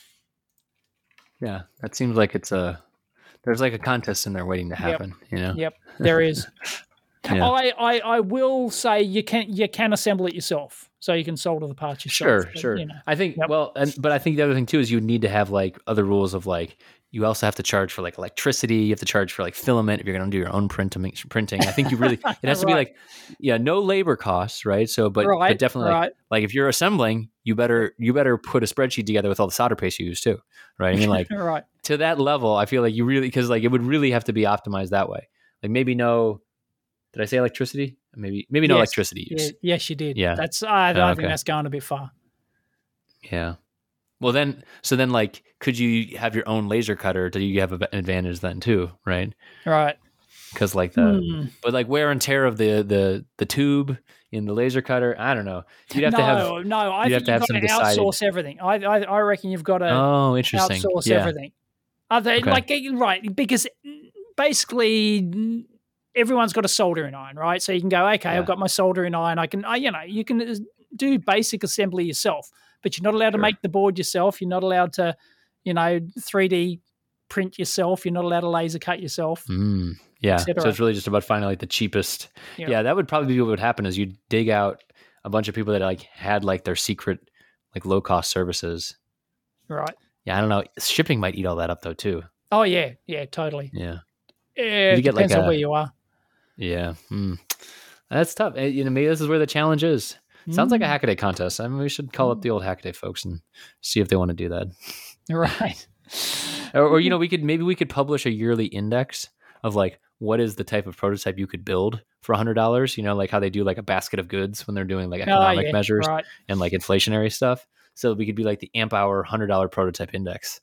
Yeah, that seems like it's a there's like a contest in there waiting to happen. You know. yep, there is. Yeah. I, I, I will say you can you can assemble it yourself, so you can solder the parts yourself. Sure, but, sure. You know. I think Yep. well, and but I think the other thing too is you need to have like other rules of like you also have to charge for like electricity. You have to charge for like filament if you're going to do your own print printing. I think you really it has to be Right. like yeah, no labor costs, right? So, but Right, but definitely like, right. like if you're assembling, you better you better put a spreadsheet together with all the solder paste you use too, right? I mean, like right. to that level, I feel like you really because like it would really have to be optimized that way. Like maybe no. Did I say electricity? Maybe maybe no Yes. electricity use. Yeah, yes, you did. Yeah. That's I, I Oh, think okay. that's going a bit far. Yeah. Well, then, so then, like, could you have your own laser cutter? Do you have an advantage then too, right? Right. Because like the, Hmm. but like wear and tear of the the the tube in the laser cutter. I don't know. You'd have no, to have. no. I you'd think have to have you've got some to decided- outsource everything. I, I, I reckon you've got to Oh, interesting. outsource Yeah. everything. Are they Okay. like right? Because basically everyone's got a soldering iron, right? So you can go, okay, Yeah. I've got my soldering iron. I can, I, you know, you can do basic assembly yourself, but you're not allowed to Sure. make the board yourself. You're not allowed to, you know, three D print yourself. You're not allowed to laser cut yourself. Mm, Yeah. et cetera. So it's really just about finding like the cheapest. Yeah. Yeah, that would probably be what would happen is you dig out a bunch of people that like had like their secret like low cost services. Right. Yeah, I don't know. Shipping might eat all that up though too. Oh yeah, yeah, totally. Yeah. Yeah, You it get, like, depends on a- where you are. Yeah. Hmm. That's tough. Eh, You know, maybe this is where the challenge is. Sounds like a Mm. Hackaday contest. I mean, we should call up the old Hackaday folks and see if they want to do that. Right. Or, or you know, we could maybe we could publish a yearly index of like what is the type of prototype you could build for a hundred dollars. You know, like how they do like a basket of goods when they're doing like Oh, economic yeah, measures right. and like inflationary stuff. So we could be like the amp hour hundred dollar prototype index.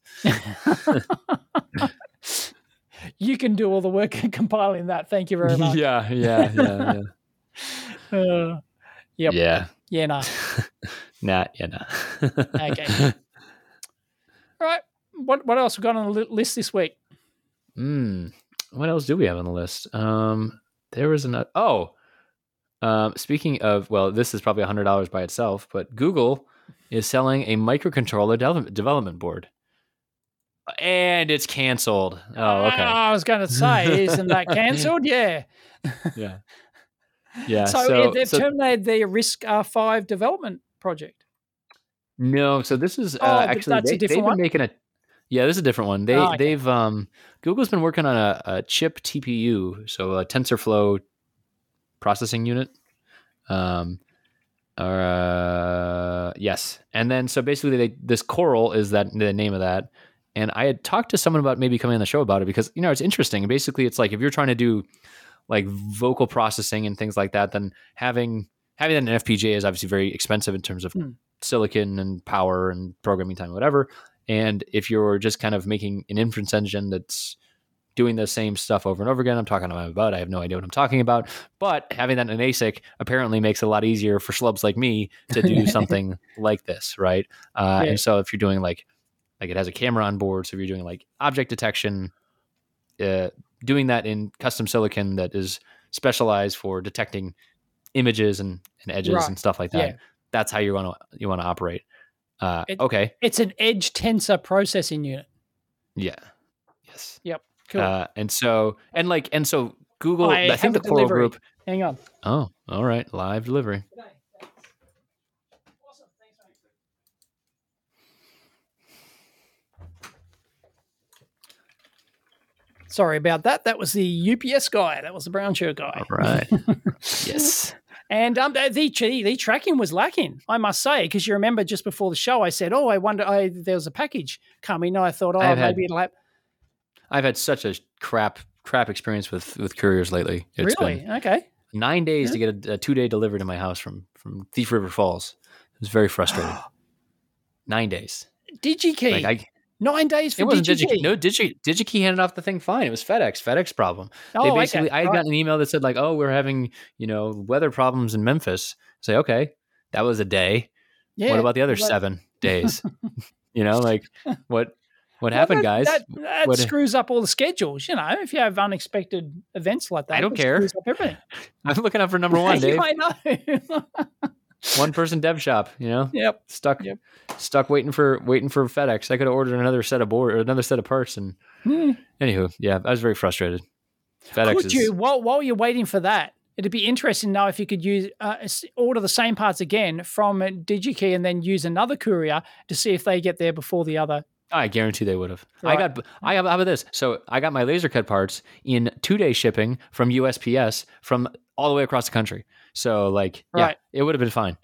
You can do all the work compiling that. Thank you very much. yeah, yeah, yeah, yeah. Uh, Yep. Yeah. yeah, no. Nah, yeah, nah. Okay. All right. What what else we got on the li- list this week? Mm, what else do we have on the list? Um, there was another. Oh, um, speaking of, well, this is probably a hundred dollars by itself, but Google is selling a microcontroller de- development board, and it's canceled. Oh, okay. I was going to say, isn't that cancelled? Yeah. Yeah, yeah. So, So, they've so terminated the RISC R five development project. no, so this is uh, Oh, but actually that's a they, different they've been one? making a. Yeah, this is a different one. They Oh, okay. they've um Google's been working on a, a chip T P U, so a TensorFlow processing unit. Um, or uh, yes, and then so basically they this Coral is that the name of that. And I had talked to someone about maybe coming on the show about it because you know it's interesting. Basically, it's like if you're trying to do like vocal processing and things like that, then having having an F P G A is obviously very expensive in terms of Hmm. silicon and power and programming time, whatever. And if you're just kind of making an inference engine that's doing the same stuff over and over again, I'm talking about, I have no idea what I'm talking about, but having that in an A S I C apparently makes it a lot easier for schlubs like me to do something like this, right? Uh, Yeah. And so if you're doing like, like it has a camera on board, so if you're doing like object detection, uh, doing that in custom silicon that is specialized for detecting images and, and edges Right. and stuff like that, Yeah. that's how you want to you want to operate. Uh, It- okay, It's an edge tensor processing unit. yeah, yes. Yep. Cool. Uh, and so, and like, and so Google, I I, think the have a Coral delivery. Group. Hang on. Oh, all right. Live delivery. Sorry about that. That was the U P S guy. That was the brown shirt guy. All right. Yes. And um, the, the the tracking was lacking, I must say, because you remember just before the show, I said, "Oh, I wonder, I, there was a package coming." And I thought, "Oh, I've maybe had- it'll have." I've had such a crap, crap experience with, with couriers lately. It's Really? been Okay. nine days to get a, a two day delivery to my house from, from Thief River Falls. It was very frustrating. Nine days. DigiKey. Like I, Nine days for it wasn't DigiKey. DigiKey. No, Digi, DigiKey handed off the thing fine. It was FedEx. FedEx problem. oh, They okay. basically, I had Right. gotten an email that said like, "Oh, we're having you know weather problems in Memphis." Say, okay, that was a day. Yeah. What about the other Well, seven days? You know, like what what well, happened, that, guys? That, that What- screws up all the schedules. You know, if you have unexpected events like that, I don't it care. screws up everything. I'm looking out for number one, Dave. I know. One person dev shop. You know, Yep. stuck Yep. stuck waiting for waiting for FedEx. I could have ordered another set of board or another set of parts. And Hmm. anywho, yeah, I was very frustrated. FedEx Could is you, while, while you're waiting for that, it'd be interesting to know if you could use uh, s- order the same parts again from uh, DigiKey and then use another courier to see if they get there before the other. I guarantee they would have. I Right. got. I have. How about this? So I got my laser cut parts in two day shipping from U S P S from all the way across the country. So like, Right. yeah, it would have been fine.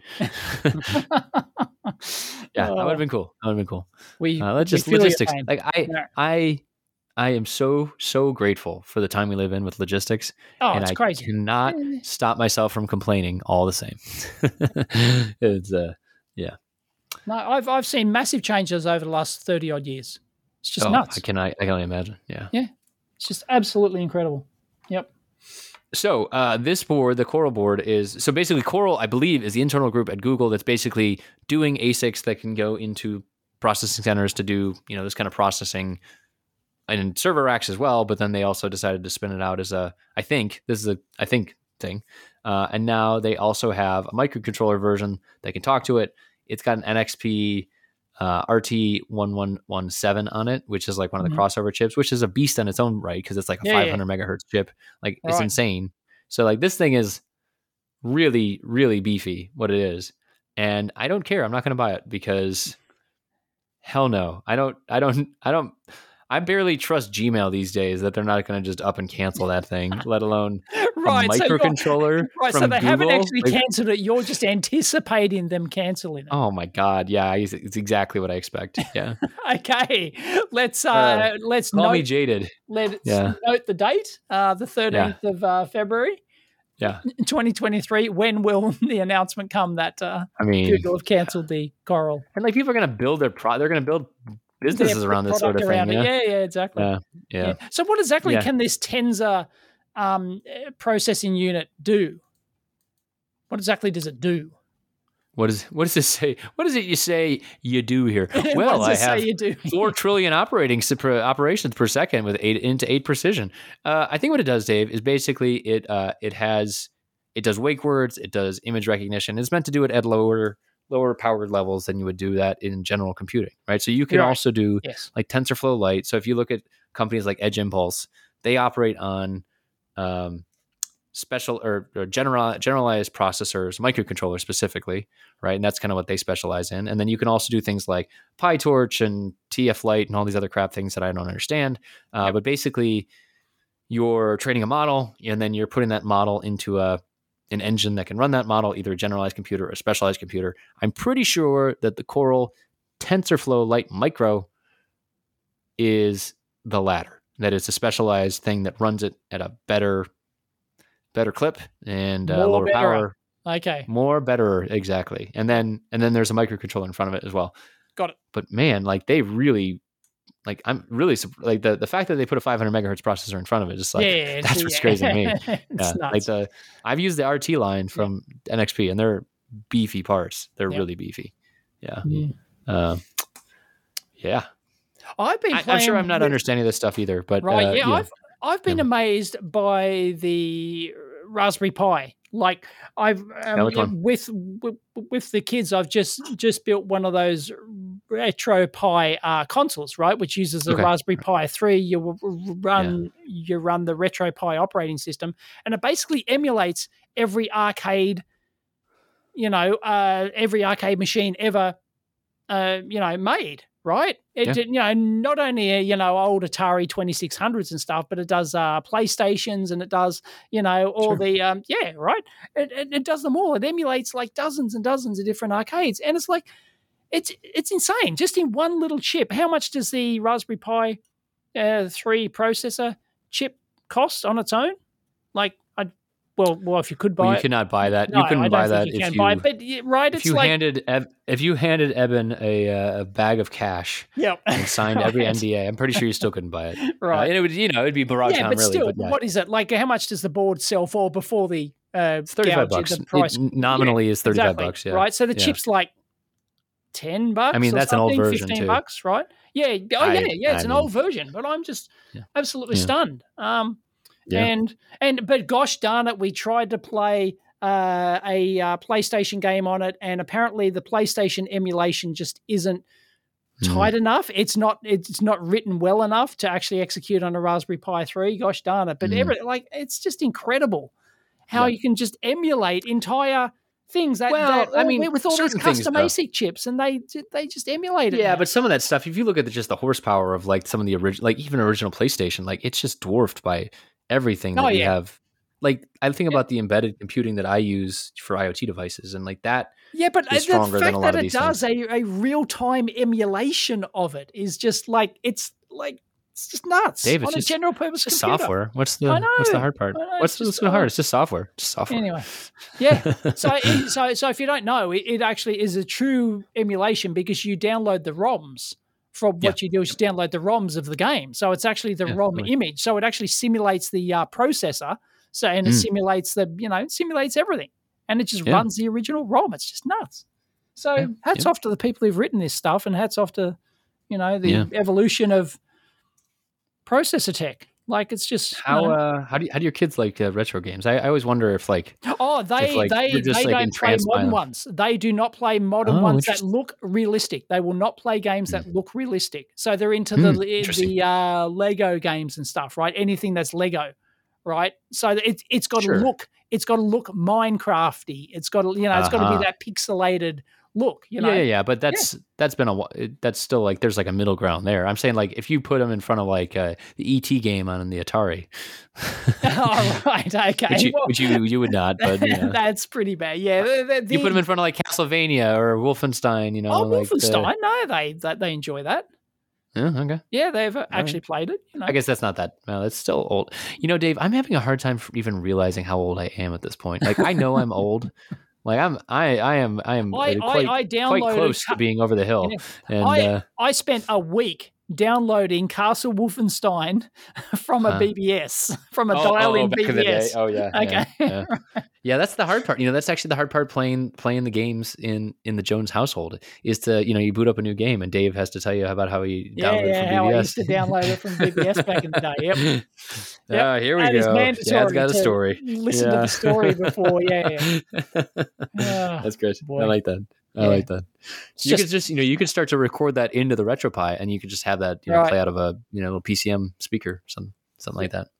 Yeah, that would have been cool. That would have been cool. We, Uh, let's we just feel your logistics. pain. Like I, Yeah. I, I am so so grateful for the time we live in with logistics, Oh, and it's I crazy. cannot stop myself from complaining all the same. It's uh, No, I've I've seen massive changes over the last thirty odd years. It's just oh, nuts. I can I, I can only imagine. Yeah. It's just absolutely incredible. Yep. So uh, this board, the Coral board, is so basically Coral, I believe, is the internal group at Google that's basically doing A S I Cs that can go into processing centers to do you know this kind of processing, and in server racks as well. But then they also decided to spin it out as a, I think this is a, I think thing, uh, and now they also have a microcontroller version that can talk to it. It's got an N X P uh, R T one one one seven on it, which is like one of the Mhm. crossover chips, which is a beast on its own right because it's like a Yeah, yeah. five hundred megahertz chip. Like it's Right. insane. So like this thing is really, really beefy. What it is, and I don't care. I'm not going to buy it because hell no. I don't. I don't. I don't. I barely trust Gmail these days that they're not going to just up and cancel that thing, let alone Right, a so you're- microcontroller Right, from so they Google. haven't actually Like, cancelled it. You're just anticipating them cancelling it. oh my god, yeah, it's it's exactly what I expect. Yeah, Okay, let's uh, Uh, let's call me note, jaded. let's Yeah. note the date, uh, the thirteenth of uh, February, Yeah, twenty twenty-three. When will the announcement come that uh, I mean, Google have cancelled the Coral? and like people are going to build their pro, they're going to build businesses Their around this sort product of thing. around it. Yeah, Yeah, yeah, exactly. yeah, yeah. Yeah. So, what exactly Yeah. can this Tensor um, eh, processing unit do? What exactly does it do? What is what does it say? What does it you say you do here? What Well, does I it say have you do? four trillion operating s- per- operations per second with eight into eight precision. Uh, I think what it does, Dave, is basically it uh, it has it does wake words, it does image recognition. It's meant to do it at lower lower powered levels than you would do that in general computing, right? So you can Right. also do Yes. like TensorFlow Lite. So if you look at companies like Edge Impulse, they operate on um, special or, or general, generalized processors, microcontrollers specifically, right? And that's kind of what they specialize in. And then you can also do things like PyTorch and T F Lite and all these other crap things that I don't understand. Uh, Yep. But basically, you're training a model, and then you're putting that model into a an engine that can run that model, either a generalized computer or a specialized computer. I'm pretty sure that the Coral TensorFlow Lite Micro is the latter. That it's a specialized thing that runs it at a better better clip and uh, More lower better. power, Okay. more better, exactly. And then and then there's a microcontroller in front of it as well. Got it. But man, like they really, like I'm really surp- like the the fact that they put a five hundred megahertz processor in front of it is like yeah, that's it's- what's yeah. crazy to me. it's Yeah, nuts. like the I've used the R T line from N X P and they're beefy parts. They're Yeah. really beefy. Yeah. Mm. Uh, yeah. I've been I, playing I'm sure I'm not with- understanding this stuff either, but Right, uh, yeah, you know. I've I've been Yeah. amazed by the Raspberry Pi. Like I've um, which one? with, with with the kids, I've just just built one of those Retro Pi uh, consoles, right, which uses a Okay. Raspberry Pi three. You run you run the Retro Pi operating system, and it basically emulates every arcade, you know, uh, every arcade machine ever, uh, you know, made. Right? It Yeah. did, you know, not only, uh, you know, old Atari twenty-six hundreds and stuff, but it does uh, PlayStations and it does, you know, all Sure. the, um, yeah, right? It, it, it does them all. It emulates like dozens and dozens of different arcades. And it's like, it's it's insane. Just in one little chip. How much does the Raspberry Pi uh, three processor chip cost on its own? Like, I well, well, if you could buy Well, you it. cannot buy that. No, you couldn't I buy don't that think you if can you buy it. But yeah, right, if it's you like, handed Ev, if you handed Eben a, uh, a bag of cash yeah, and signed every Right. N D A. I'm pretty sure you still couldn't buy it. Uh, Right. and it would, you know, it'd be Broadcom yeah, but really. still, but yeah, what is it like? How much does the board sell for before the uh, it's thirty-five gouge bucks. The price It nominally is thirty-five Exactly, bucks. Yeah. right. So the Yeah. chip's like ten bucks. I mean, or that's an old something, version, fifteen too. bucks, right? Yeah. Oh, I- yeah, yeah. It's I an mean- old version, but I'm just Yeah. absolutely Yeah. stunned. Um, Yeah. and and but gosh darn it, we tried to play uh, a uh, PlayStation game on it, and apparently the PlayStation emulation just isn't Mm. tight enough. It's not it's not written well enough to actually execute on a Raspberry Pi three. Gosh darn it! But Mm. every, like it's just incredible how Yeah. you can just emulate entire things that, Well, that I all- mean, with all these certain things, custom though. A S I C chips, and they they just emulate it. Yeah, now. but some of that stuff, if you look at the, just the horsepower of like some of the original, like even original PlayStation, like it's just dwarfed by everything that Oh, we yeah. have. Like I think about the embedded computing that I use for IoT devices, and like that. yeah, but is the stronger than fact a lot that of it these does a, a real time emulation of it is just like it's like it's just nuts Dave, it's on just- a general purpose It's just computer. software. What's the I know, what's the hard part? I know, What's it's the, just, what's so hard? uh, It's just software. Just software. Anyway, yeah. So, it, so, so if you don't know, it, it actually is a true emulation because you download the ROMs. From what Yeah. you do is you download the ROMs of the game, so it's actually the Yeah, ROM totally. image. So it actually simulates the uh, processor. So and it Mm. simulates the you know it simulates everything, and it just Yeah. runs the original ROM. It's just nuts. So Yeah, hats yeah. off to the people who've written this stuff, and hats off to you know the Yeah. evolution of processor tech. Like it's just How you know. uh how do you, how do your kids like uh, retro games? I, I always wonder if like Oh, they if like they you're just they like don't play entranced by modern them. ones. They do not play modern Oh, ones that interesting. look realistic. They will not play games that Mm. look realistic. So they're into Hmm, the interesting. the uh, Lego games and stuff, right? Anything that's Lego, right? So it it's got to Sure. look it's got to look Minecrafty. It's got to you know it's got to be Uh-huh. that pixelated look. You know, Yeah, yeah, yeah. But that's that's been a wh- it- that's still like there's like a middle ground there. I'm saying like if you put them in front of like uh, the E T game on the Atari, oh, right, okay. which you Well, which you you would not, but you know. that's pretty bad. Yeah, the, the, You put the- them in front of like Castlevania or Wolfenstein, you know, oh, like the- Wolfenstein. No, they they they enjoy that. Yeah, okay. Yeah, they've uh, actually played it. You know, I guess that's not that. Well, it's still old. You know, Dave, I'm having a hard time f- even realizing how old I am at this point. Like, I know I'm old. Like, I'm, I, I am, I am I- uh, quite, I- I quite downloaded close ca- to being over the hill. Yeah. And I uh, I spent a week downloading Castle Wolfenstein from a Huh. B B S, from a oh, oh, dial-in oh, back B in the B day. S. Oh yeah. Okay. Yeah, yeah. Yeah, that's the hard part. You know, that's actually the hard part playing playing the games in in the Jones household is to you know you boot up a new game and Dave has to tell you about how he Yeah, downloaded yeah, from how B B S. I used to download it from B B S back in the day. Yep. Yep. Ah, here we That is go. mandatory Dad's got a to story. Listen to Yeah. the story before. Yeah, yeah. Ah, That's good. boy. I like that. I Yeah. like that. It's You just- could just, you know, you could start to record that into the RetroPie, and you could just have that, you know, Right. play out of a, you know, little P C M speaker, something, something like that.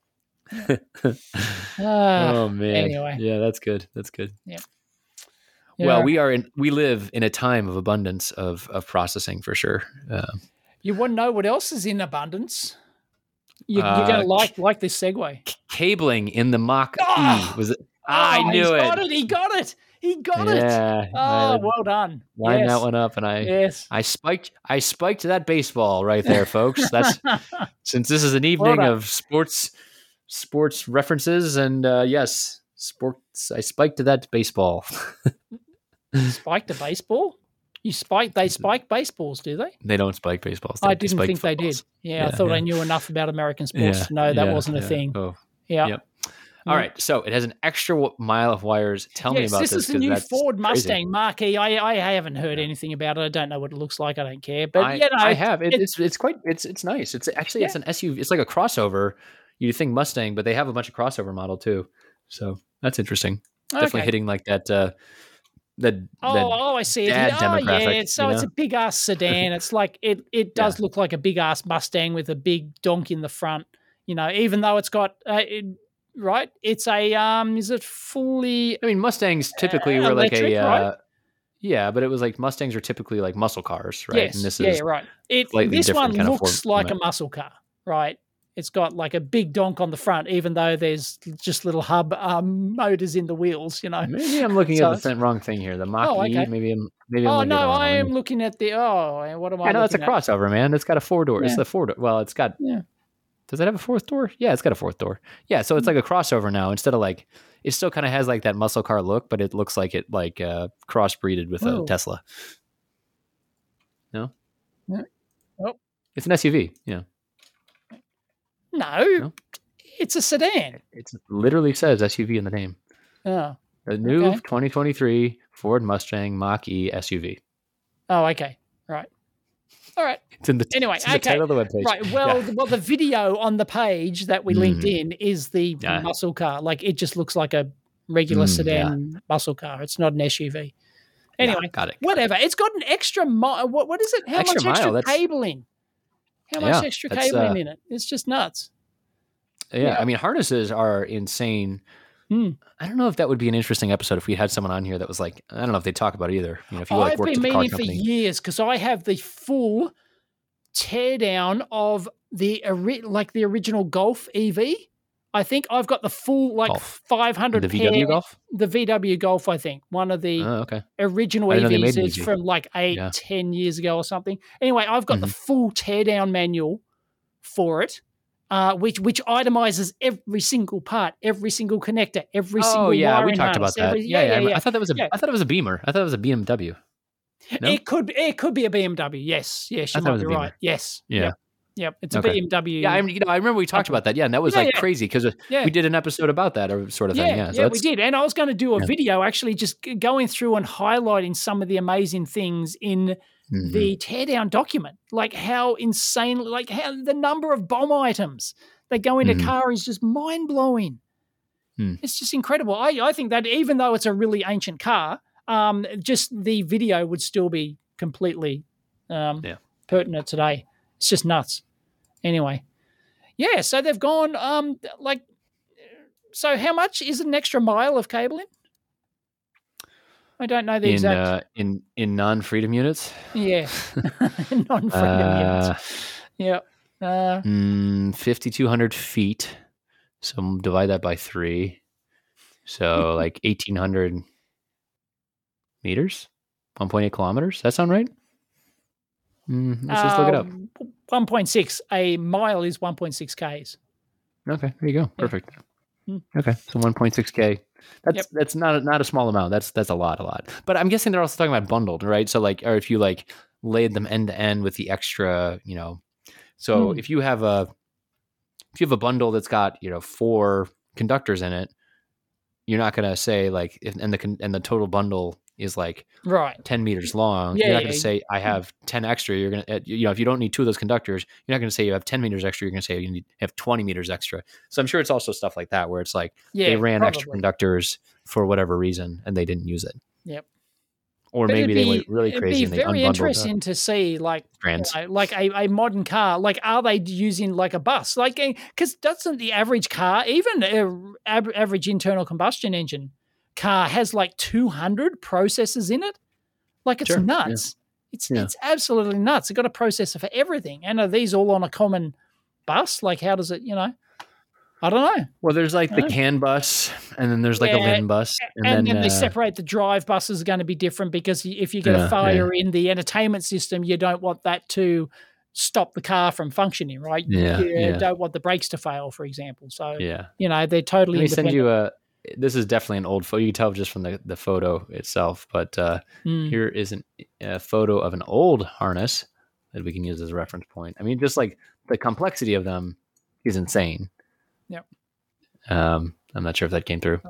ah, oh man. anyway. Yeah, that's good. That's good. Yeah. Well, we are in, we live in a time of abundance of of processing for sure. Uh, You want to know what else is in abundance? You, Uh, you're going to like like this segue. cabling in the Mach Ah! E was it? Oh, I knew he's it. Got it. He got it. He got it. Yeah. Oh, I well done. lined yes. that one up, and I Yes. I spiked I spiked that baseball right there, folks. That's since this is an evening done. of sports sports references, and uh, yes, sports. I spiked to that baseball. Spiked a baseball? You spike? They spike baseballs, do they? They don't spike baseballs. I they didn't spike think they footballs. did. Yeah, I Yeah, thought yeah. I knew enough about American sports Yeah, to know that yeah, wasn't a yeah. thing. Oh, Yeah. yep. All right, so it has an extra w- mile of wires. Tell me Yes, about this this. is the 'cause new that's Ford crazy. Mustang Mach-E. I, I haven't heard anything about it. I don't know what it looks like. I don't care. But I, you know, I have. It, it- it's it's quite it's it's nice. It's actually it's Yeah. an S U V. It's like a crossover. You think Mustang, but they have a bunch of crossover model too. So that's interesting. Definitely Okay. hitting like that. Uh, that Oh, that oh, I see it. dad here. Oh, yeah. demographic, It's, so you it's know? a big ass sedan. It's like it. It does look like a big ass Mustang with a big donk in the front. You know, even though it's got uh, it, right. It's a um. Is it fully? I mean, Mustangs typically Uh, were like electric, a uh, right? yeah, but it was like Mustangs are typically like muscle cars, right? Yes. And this yeah. is Right. It. slightly This different one kind of looks form- like a format. muscle car, right? It's got like a big donk on the front, even though there's just little hub um, motors in the wheels. You know. Maybe I'm looking So at the it's- th- wrong thing here. The Mach Oh, E. okay. Maybe I'm maybe I'm Oh looking at the no, wrong I one. am looking at the. Oh, what am I? Yeah, no, it's a looking at? crossover, man. It's got a four door. It's Yeah. the four door. Well, it's got. Yeah. Does it have a fourth door? Yeah, it's got a fourth door. Yeah, so it's like a crossover now. Instead of like, it still kind of has like that muscle car look, but it looks like it like uh, crossbreeded with Whoa. a Tesla. No. Yeah. Oh. It's an S U V. Yeah, No, No? it's a sedan. it literally says S U V in the name. Oh. The new Okay. twenty twenty-three Ford Mustang Mach E S U V. Oh, okay. Right. All right. It's in the Anyway, it's in the okay. title of the webpage. Right. Well, Yeah. the, well, the video on the page that we linked Mhm. in is the Yeah. muscle car. Like it just looks like a regular Mm, sedan muscle car. It's not an S U V. Yeah, Anyway, got it. whatever. It's got an extra mile. What, what is it? How Extra much mile, extra that's- cabling? How much Yeah, extra that's, cabling uh, in it? It's just nuts. Yeah, Yeah. I mean harnesses are insane. Hmm. I don't know if that would be an interesting episode if we had someone on here that was like, I don't know if they talk about it either. You know, if you like I've worked been at the car meaning for company. years because I have the full teardown of the ori- like the original Golf E V. I think I've got the full like Golf. five hundred The pair, V W Golf? the V W Golf. I think one of the Oh, okay. original I didn't know they E Vs made an is E V. from like eight, Yeah. ten years ago or something. Anyway, I've got the Mhm. full teardown manual for it. Uh, which which itemizes every single part, every single connector, every single Oh yeah, we wiring talked harness, about that. every- yeah, yeah, I, I thought that was a. I yeah. thought that was a Beamer. I thought it was a B M W. No? It could it could be a B M W. Yes, yes, I you thought it might was be a Beamer. right. Yes, Yeah. yep, yep. It's a Okay. B M W. Yeah, I mean, you know, I remember we talked Okay. about that. Yeah, and that was Yeah, like yeah. crazy because Yeah. we did an episode about that or sort of yeah, thing. Yeah, yeah, so we that's- did. And I was going to do a Yeah. video actually, just g- going through and highlighting some of the amazing things in Mhm. the teardown document, like how insane, like how the number of bomb items that go in a Mhm. car is just mind blowing. Hmm. It's just incredible. I, I think that even though it's a really ancient car, um, just the video would still be completely um, Yeah. pertinent today. It's just nuts. Anyway, yeah. So they've gone um, like. So how much is an extra mile of cabling? I don't know the In exact. uh, in in non-freedom units, Yeah, non-freedom uh, units. Yeah. Uh, mm, fifty-two hundred feet. So divide that by three. So like eighteen hundred meters, one point eight kilometers. That sound right? Mm, let's just look it up. uh, one point six. A mile is one point six Ks. Okay, there you go. Perfect. Hmm. Okay, so one point six K. That's Yep. that's not a, not a small amount. That's that's a lot, a lot. But I'm guessing they're also talking about bundled, right? So like, or if you like laid them end to end with the extra, you know. So Hmm. if you have a if you have a bundle that's got you know four conductors in it, you're not gonna say like, if, and the con- and the total bundle is like Right. ten meters long. Yeah, You're not yeah, going to say I have ten extra. You're going to, you know, if you don't need two of those conductors, you're not going to say you have ten meters extra. You're going to say you need have twenty meters extra. So I'm sure it's also stuff like that where it's like Yeah, they ran extra probably. conductors for whatever reason and they didn't use it. Yep. Or But maybe it'd they be- went really it'd crazy be and they very unbundled interesting to see, like, you brands. know, like a, a modern car. Like, are they using like a bus? Like, because doesn't the average car, even a ab- average internal combustion engine car, has like two hundred processors in it? Like, it's Sure, yeah. nuts. It's Yeah. it's absolutely nuts. It's got a processor for everything. And are these all on a common bus? Like, how does it? You know, I don't know. Well, there's like the Yeah. CAN bus and then there's like a Yeah, LIN bus. And, And, then, then, they uh, separate the drive buses are going to be different because if you get Yeah, a failure in the entertainment system, you don't want that to stop the car from functioning, right? Yeah, You yeah. don't want the brakes to fail, for example. So, yeah. you know, they're totally Let me send independent. you a. This is definitely an old photo. You can tell just from the, the photo itself. But uh, Mm. here is an, a photo of an old harness that we can use as a reference point. I mean, just like the complexity of them is insane. Yep. Um, I'm not sure if that came through.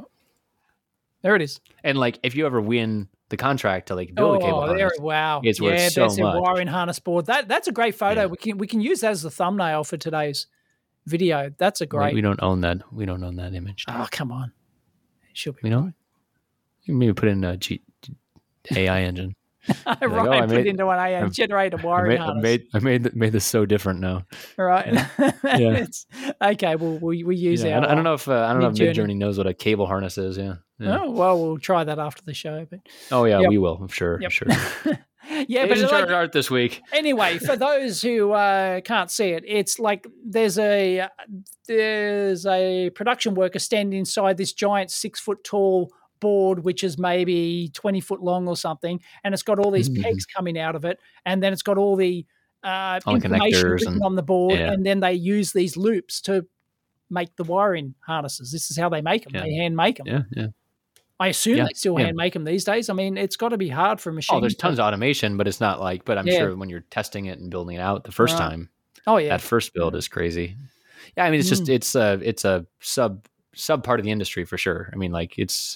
There it is. And like, if you ever win the contract to like build a cable Oh, there, harness, wow. it's worth yeah, so there's a much. wiring harness board. That That's a great photo. Yeah. We can we can use that as the thumbnail for today's video. That's a we, great. we don't own that. We don't own that image. Oh, come on. It should be. We don't. You maybe put in a G, A I engine. right. like, oh, I put made- it into an A M, generate a I wiring made, I harness. made I made made this so different now. Right. Yeah. It's, okay. Well, we we use Yeah, I, our. don't, I don't know if uh, I don't know if Midjourney. Midjourney knows what a cable harness is. Yeah. yeah. Oh well, we'll try that after the show. But Oh yeah, Yep. we will. I'm sure. Yep. Sure. yeah, but Asian it's like, charge art this week. anyway, for those who uh, can't see it, it's like there's a there's a production worker standing inside this giant six foot tall board, which is maybe twenty foot long or something, and it's got all these Mhm. pegs coming out of it, and then it's got all the uh, All the information connectors written and- on the board, yeah. and then they use these loops to make the wiring harnesses. This is how they make them. Yeah. They hand make them. Yeah, yeah. I assume Yeah, they still yeah. hand make them these days. I mean, it's got to be hard for machines. Oh, there's to- tons of automation, but it's not like. But I'm Yeah. sure when you're testing it and building it out the first Right. time, Oh yeah, that first build is crazy. Yeah, I mean, it's just Mm. it's a it's a sub sub part of the industry for sure. I mean, like it's.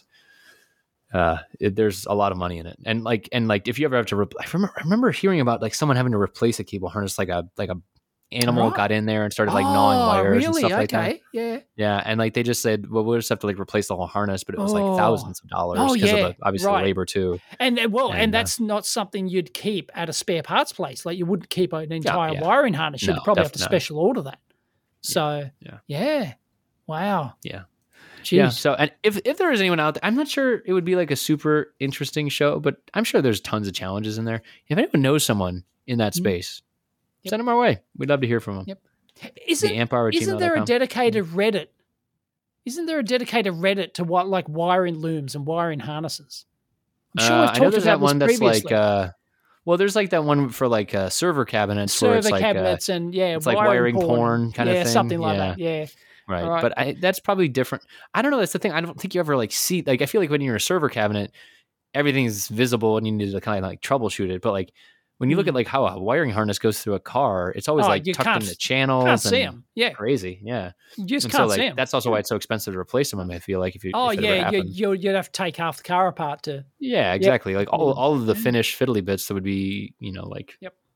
Uh, it, there's a lot of money in it, and like, and like, if you ever have to, repl- I remember, I remember hearing about like someone having to replace a cable harness, like a like a animal Right. got in there and started like gnawing Oh, wires really? and stuff like that. Okay, yeah. Yeah, and like they just said, well, we'll just have to like replace the whole harness, but it was Oh. like thousands of dollars Oh, because yeah, of the, obviously right. the labor too. And uh, well, and, And, uh, that's not something you'd keep at a spare parts place. Like you wouldn't keep an entire yeah. wiring harness. You'd No, probably have to definitely not. special order that. So yeah. yeah. Wow. Yeah. Jeez. Yeah. So, and if if there is anyone out there, I'm not sure it would be like a super interesting show, but I'm sure there's tons of challenges in there. If anyone knows someone in that Mhm. space, Yep. send them our way. We'd love to hear from them. Yep. Isn't The amp hour at isn't gmail there dot a com. dedicated Reddit? Isn't there a dedicated Reddit to what like wiring looms and wiring harnesses? I'm sure Uh, we've I know talked there's about that one this that's previously. like, uh, well, there's like that one for like uh, server cabinets where server it's like, cabinets and yeah, it's like wiring porn kind of yeah, thing. something like Yeah. that. Yeah. uh, right. Alright. But I, that's probably different. I don't know. That's the thing. I don't think you ever like see, like, I feel like when you're in a server cabinet, everything's visible and you need to kind of like troubleshoot it. But like when you look Mm. at like how a wiring harness goes through a car, it's always Oh, like you tucked can't- into channels. Can't see and them. Yeah. Crazy. Yeah. You just And can't so like see them. that's also why it's so expensive to replace them. I feel like if you, Oh if it ever yeah, you, happened. you, you'd have to take half the car apart to. Yeah, exactly. Like all, Mm. all of the Yeah. finished fiddly bits that would be, you know, like Yep.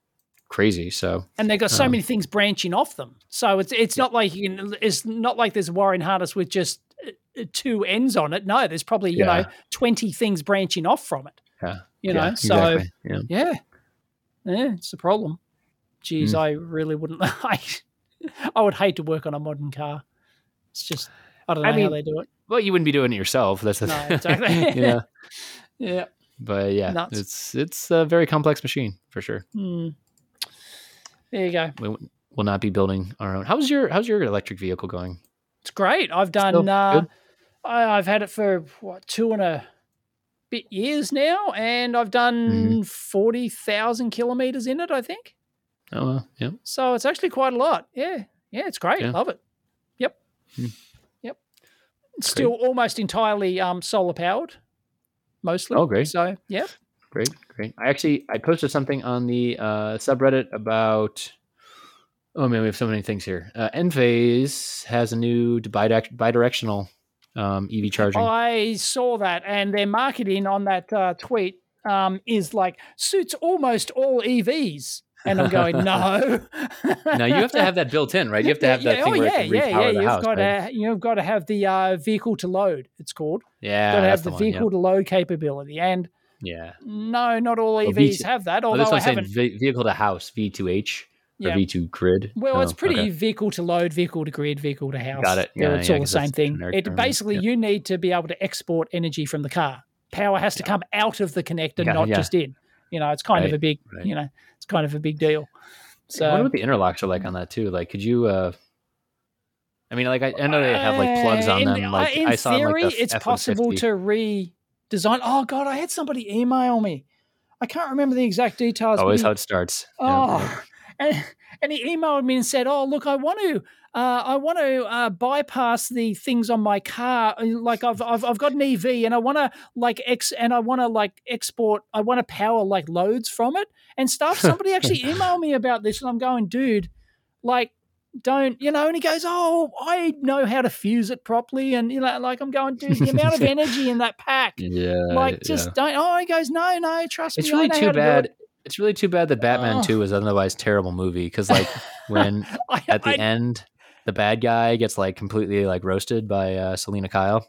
crazy. So and they've got so um, many things branching off them. So it's it's yeah. not like you can, it's not like there's a wiring harness with just two ends on it. No, there's probably you yeah. know twenty things branching off from it. Yeah, you yeah, know. So exactly. yeah. yeah, yeah, it's a problem. Geez, mm. I really wouldn't. I I would hate to work on a modern car. It's just I don't know I mean, how they do it. Well, you wouldn't be doing it yourself. That's the no, exactly. yeah, yeah. But yeah, Nuts. it's it's a very complex machine for sure. Mm. There you go. We will not be building our own. How's your how's your electric vehicle going? It's great. I've done. Uh, I, I've had it for what two and a bit years now, and I've done mm-hmm. forty thousand kilometers in it. I think. Oh well, yeah. So it's actually quite a lot. Yeah, yeah, it's great. Yeah. Love it. Yep, mm. yep. It's still almost entirely um, solar powered. Mostly. Oh, great. So, yeah. Great, great. I actually, I posted something on the uh, subreddit about, oh man, we have so many things here. Uh, Enphase has a new bidirect- bidirectional um, E V charging. I saw that, and their marketing on that uh, tweet um, is like, suits almost all E Vs. And I'm going, no. No, you have to have that built in, right? You have to have that yeah, thing oh, where yeah, it can yeah, repower yeah. the You've house. got right? to, you've got to have the uh, vehicle to load, it's called. Yeah. You've got to have the, the vehicle one, yeah. to load capability. And yeah, no, not all E Vs well, V two, have that. Although Although well, I haven't. Saying, vehicle to house, V two H. Or yeah. V two grid. Well, oh, it's pretty okay. vehicle to load, vehicle to grid, vehicle to house. Got it. Yeah, it's yeah, all the same thing. It term, basically yeah. you need to be able to export energy from the car. Power has to yeah. come out of the connector, yeah, not yeah. just in. You know, it's kind right, of a big. Right. You know, it's kind of a big deal. So, I wonder what the interlocks are like on that too. Like, could you? uh I mean, like I, I know they have like plugs on in, them. Like in I saw theory, like the it's F one fifty. possible to redesign. Oh God, I had somebody email me. I can't remember the exact details. Always he, how it starts. Oh, yeah. and, and he emailed me and said, "Oh, look, I want to, uh, I want to uh, bypass the things on my car. Like I've, I've, I've got an E V, and I want to like ex, and I want to like export. I want to power like loads from it and stuff." Somebody actually emailed me about this, and I'm going, dude, like, don't you know? And he goes, "Oh, I know how to fuse it properly," and you know, like I'm going, dude, the amount of energy in that pack, yeah, like just yeah. don't. Oh, he goes, no, no, trust it's me. Really I know too how to bad. do it. It's really too bad that Batman oh. two was otherwise a terrible movie because, like, when I, at the I, end the bad guy gets like completely like roasted by uh, Selena Kyle.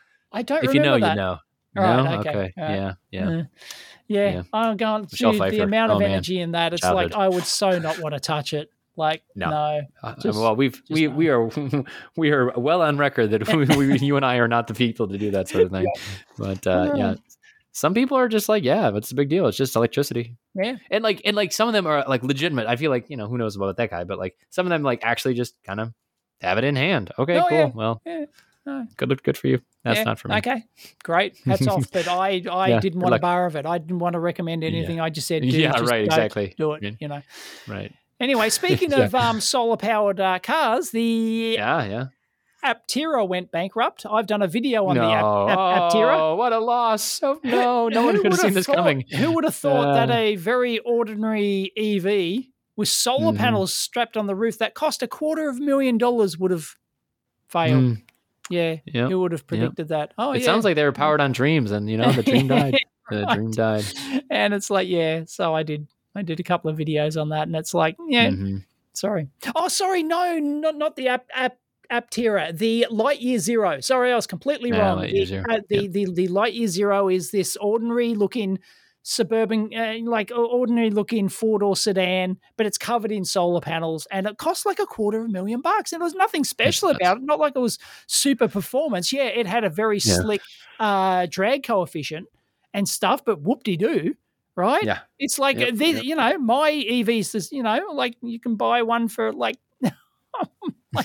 I don't. If remember you know, that. you know. Right, no? okay. Okay. Right. Yeah, yeah, yeah, yeah. yeah. I'm going. Michelle Dude, Pfeiffer. the amount of oh, energy man. in that, it's Childhood. like I would so not want to touch it. Like no, no. Uh, just, well, we've we no. we are we are well on record that we, we, you and I are not the people to do that sort of thing. But uh, yeah, some people are just like, yeah, it's a big deal. It's just electricity. Yeah, and like and like some of them are like legitimate. I feel like you know who knows about that guy, but like some of them like actually just kind of have it in hand. Okay, oh, cool. Yeah. Well, yeah. No. good good for you. That's yeah. not for me. Okay, great. Hats off. But I I yeah, didn't want a bar of it. I didn't want to recommend anything. Yeah. I just said, dude, yeah, just right, exactly. Do it. Yeah. You know, right. Anyway, speaking yeah. of um, solar-powered uh, cars, the yeah, yeah. Aptera went bankrupt. I've done a video on no. the Ap- Ap- Aptera. Oh, what a loss! Oh, no, no one could have seen this thought, coming. Who would have thought uh, that a very ordinary E V with solar mm-hmm. panels strapped on the roof that cost a quarter of a million dollars would have failed? Mm. Yeah, yep. who would have predicted yep. that? Oh, it yeah. sounds like they were powered on dreams, and you know the dream died. The right. dream died. And it's like, yeah. So I did. I did a couple of videos on that, and it's like, yeah. Mm-hmm. Sorry. Oh, sorry. No, not not the app app. Aptera, the Lightyear Zero. Sorry, I was completely yeah, wrong. Lightyear The, Zero. uh, the, yep. the the Lightyear Zero is this ordinary looking suburban, uh, like ordinary looking four door sedan, but it's covered in solar panels, and it cost like a quarter of a million bucks. And there was nothing special about it. Not like it was super performance. Yeah, it had a very yeah. slick uh, drag coefficient and stuff, but whoop-de-doo. Right? Yeah. It's like, yep. Yep. Yep. you know, my E Vs, is, you know, like you can buy one for like, like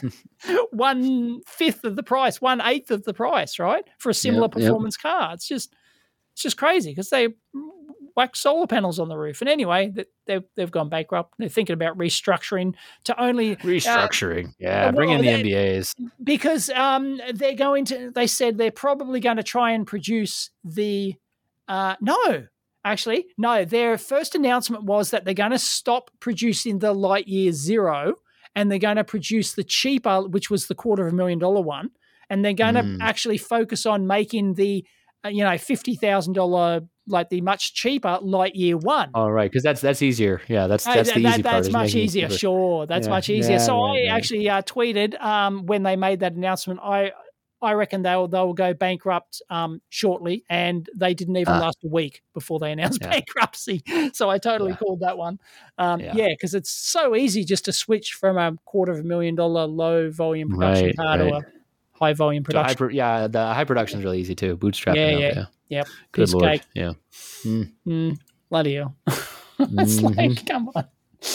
one fifth of the price, one eighth of the price, right? For a similar yep. performance Yep. car. It's just, it's just crazy because they whack solar panels on the roof. And anyway, they've, they've gone bankrupt. They're thinking about restructuring to only restructuring. Uh, yeah. well, Bring in the N B As because um, they're going to, they said they're probably going to try and produce the, uh, no, Actually, no, their first announcement was that they're going to stop producing the Lightyear Zero and they're going to produce the cheaper, which was the quarter of a million dollar one. And they're going mm. to actually focus on making the, uh, you know, fifty thousand dollars like the much cheaper Lightyear One. Oh, right, because that's that's easier. Yeah, that's Uh, that's the that- easy part. That's is much making it easier. cheaper. Sure, that's Yeah, much easier. yeah, so right, I right. actually uh, tweeted um, when they made that announcement. I I reckon they'll they'll go bankrupt um, shortly, and they didn't even Ah. last a week before they announced Yeah. bankruptcy. So I totally Yeah. called that one. Um, Yeah. yeah, because it's so easy just to switch from a quarter of a million dollar low volume production Right, car to right. a high volume So high production. pro- yeah, the high production is really easy too. Bootstrapping Yeah, up, yeah. yeah. Yep. Good Piece of lord, cake. yeah. Mm. Mm, bloody hell. It's Mhm. like, come on.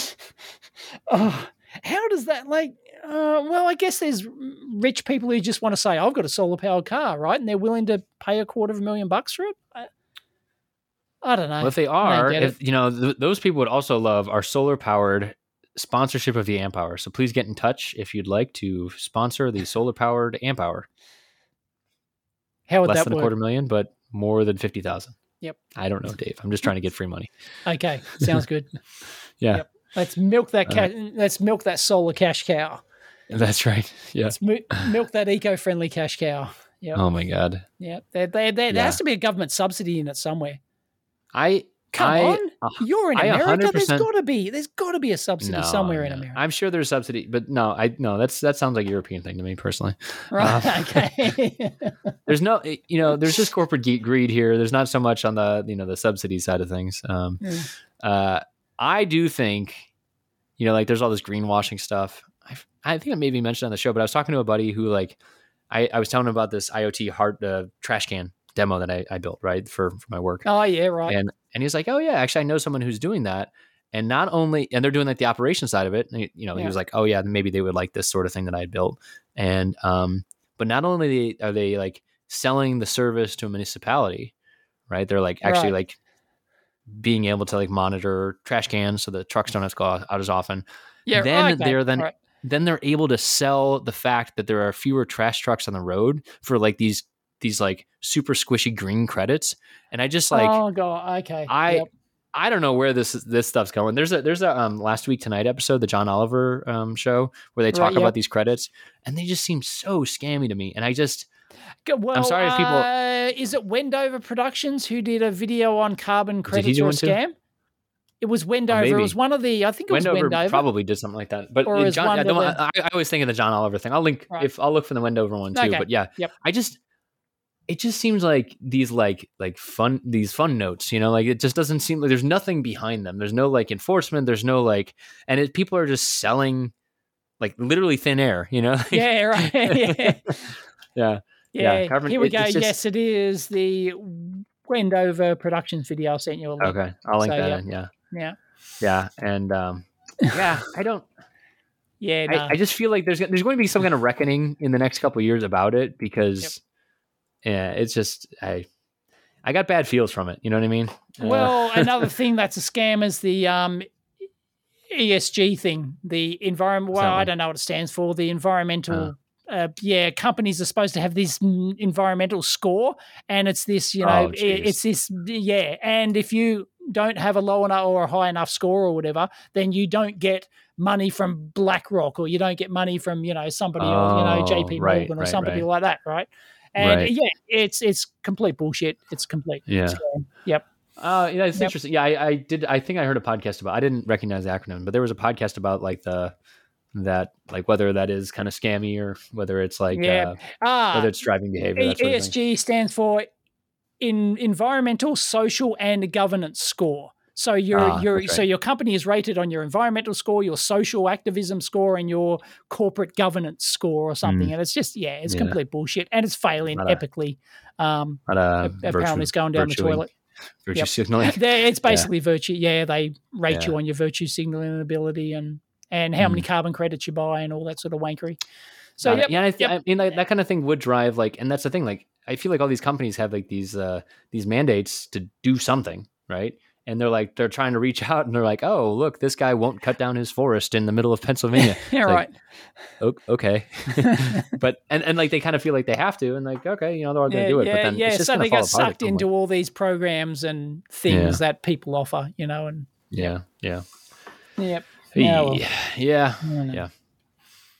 Oh, how does that, like, uh, well, I guess there's rich people who just want to say, I've got a solar powered car, right? And they're willing to pay a quarter of a million bucks for it. I, I don't know. Well, if they I don't are, get if it. you know, th- those people would also love our solar powered sponsorship of the Amp Hour. So please get in touch if you'd like to sponsor the solar powered Amp Hour. How would Less that than a work? quarter million, but more than fifty thousand. Yep. I don't know, Dave. I'm just trying to get free money. Okay. Sounds good. Yeah, Yep. Let's milk that Uh, ca- let's milk that solar cash cow. that's right. Yeah. Let's mu- milk that eco-friendly cash cow. Yep. Oh my God. Yep. There, there, there, there Yeah. has to be a government subsidy in it somewhere. I Come I, on, uh, you're in I America. There's 100% got to be. There's got to be a subsidy no, somewhere in no. America. I'm sure there's subsidy, but no, I no. That's that sounds like a European thing to me personally. Right. Uh, Okay. There's no, you know, there's just corporate ge- greed here. There's not so much on the, you know, the subsidy side of things. Um, Mm. uh, I do think, you know, like there's all this greenwashing stuff. I, I think I maybe mentioned on the show, but I was talking to a buddy who, like, I, I was telling him about this IoT heart uh, trash can demo that I, I built, right, for, for my work. Oh yeah, right. And and he's like, oh yeah, actually I know someone who's doing that. And not only, and they're doing like the operation side of it. And he, you know, Yeah. he was like, oh yeah, maybe they would like this sort of thing that I had built. And um, but not only are they like selling the service to a municipality, right? They're like actually Right. like being able to like monitor trash cans so the trucks don't have to go out out as often. Yeah. Then okay. they're then Right. then they're able to sell the fact that there are fewer trash trucks on the road for like these these like super squishy green credits. And I just like oh god. Okay. I Yep. I don't know where this this stuff's going. There's a there's a um, Last Week Tonight episode, the John Oliver um, show, where they talk Right, yep. about these credits, and they just seem so scammy to me. And I just Go- Well, sorry if people- uh, is it Wendover Productions who did a video on carbon he credits do or a one too? scam? It was Wendover. It maybe. was one of the. I think it was Wendover, Wendover. probably did something like that. But Or uh, is John, one I, of don't, the- I, I always think of the John Oliver thing. I'll link Right. if I'll look for the Wendover one too. Okay. But yeah, Yep. I just it just seems like these like like fun these fun notes, you know, like it just doesn't seem like there's nothing behind them. There's no like enforcement. There's no like, and it, people are just selling like literally thin air, you know? Like- Yeah. Right. yeah. yeah. Yeah. Yeah, carbon- Here we it- go. it's just- Yes, it is the Wendover Productions video. I sent you a link. Okay, I'll link So, that yeah. in. Yeah, Yeah. yeah, and um, yeah, I don't. Yeah. No. I, I just feel like there's there's going to be some kind of reckoning in the next couple of years about it because, yeah, it's just I, I got bad feels from it. You know what I mean? Uh, Well, another thing that's a scam is the um, E S G thing. The environment. Well, that I mean? don't know what it stands for. The environmental. Uh, yeah, companies are supposed to have this mm, environmental score, and it's this. You know, Oh, i- geez. it's this. Yeah, and if you don't have a low enough or a high enough score or whatever, then you don't get money from BlackRock or you don't get money from you know somebody or you know J P Oh, right, Morgan or right, somebody right. like that, right? And Right. yeah, it's it's complete bullshit. It's complete. Yeah. scam. Yep. Uh, yeah, it's Yep. interesting. Yeah, I, I did. I think I heard a podcast about. I didn't recognize the acronym, but there was a podcast about like the that like whether that is kind of scammy or whether it's like Yeah. uh, Ah, whether it's driving behavior. E- That sort of thing. E S G stands for in environmental, social, and governance score. So your Ah, your that's so right. your company is rated on your environmental score, your social activism score, and your corporate governance score or something. And it's just yeah, it's Mm. Yeah. complete bullshit, and it's failing Not a- epically. Um, Not a apparently, virtue- it's going down the virtuing- toilet. Virtue Yep. signaling. There- it's basically virtue. Yeah, they rate Yeah. you on your virtue signaling ability and and how many carbon credits you buy and all that sort of wankery. So Got it. yep, yeah, I, th- yep. I mean like, that kind of thing would drive like, and that's the thing. Like, I feel like all these companies have like these uh these mandates to do something, right? And they're like they're trying to reach out, and they're like, oh, look, this guy won't cut down his forest in the middle of Pennsylvania. yeah, It's right. like, "O- okay, but and, and like they kind of feel like they have to, and like okay, you know they're all going to yeah, do it, yeah, but then yeah. it's just so going they to fall got apart. at sucked some into point. all these programs and things that people offer, you know, and Yeah, yeah, yep. yeah, Yeah, well, yeah. I don't know. yeah.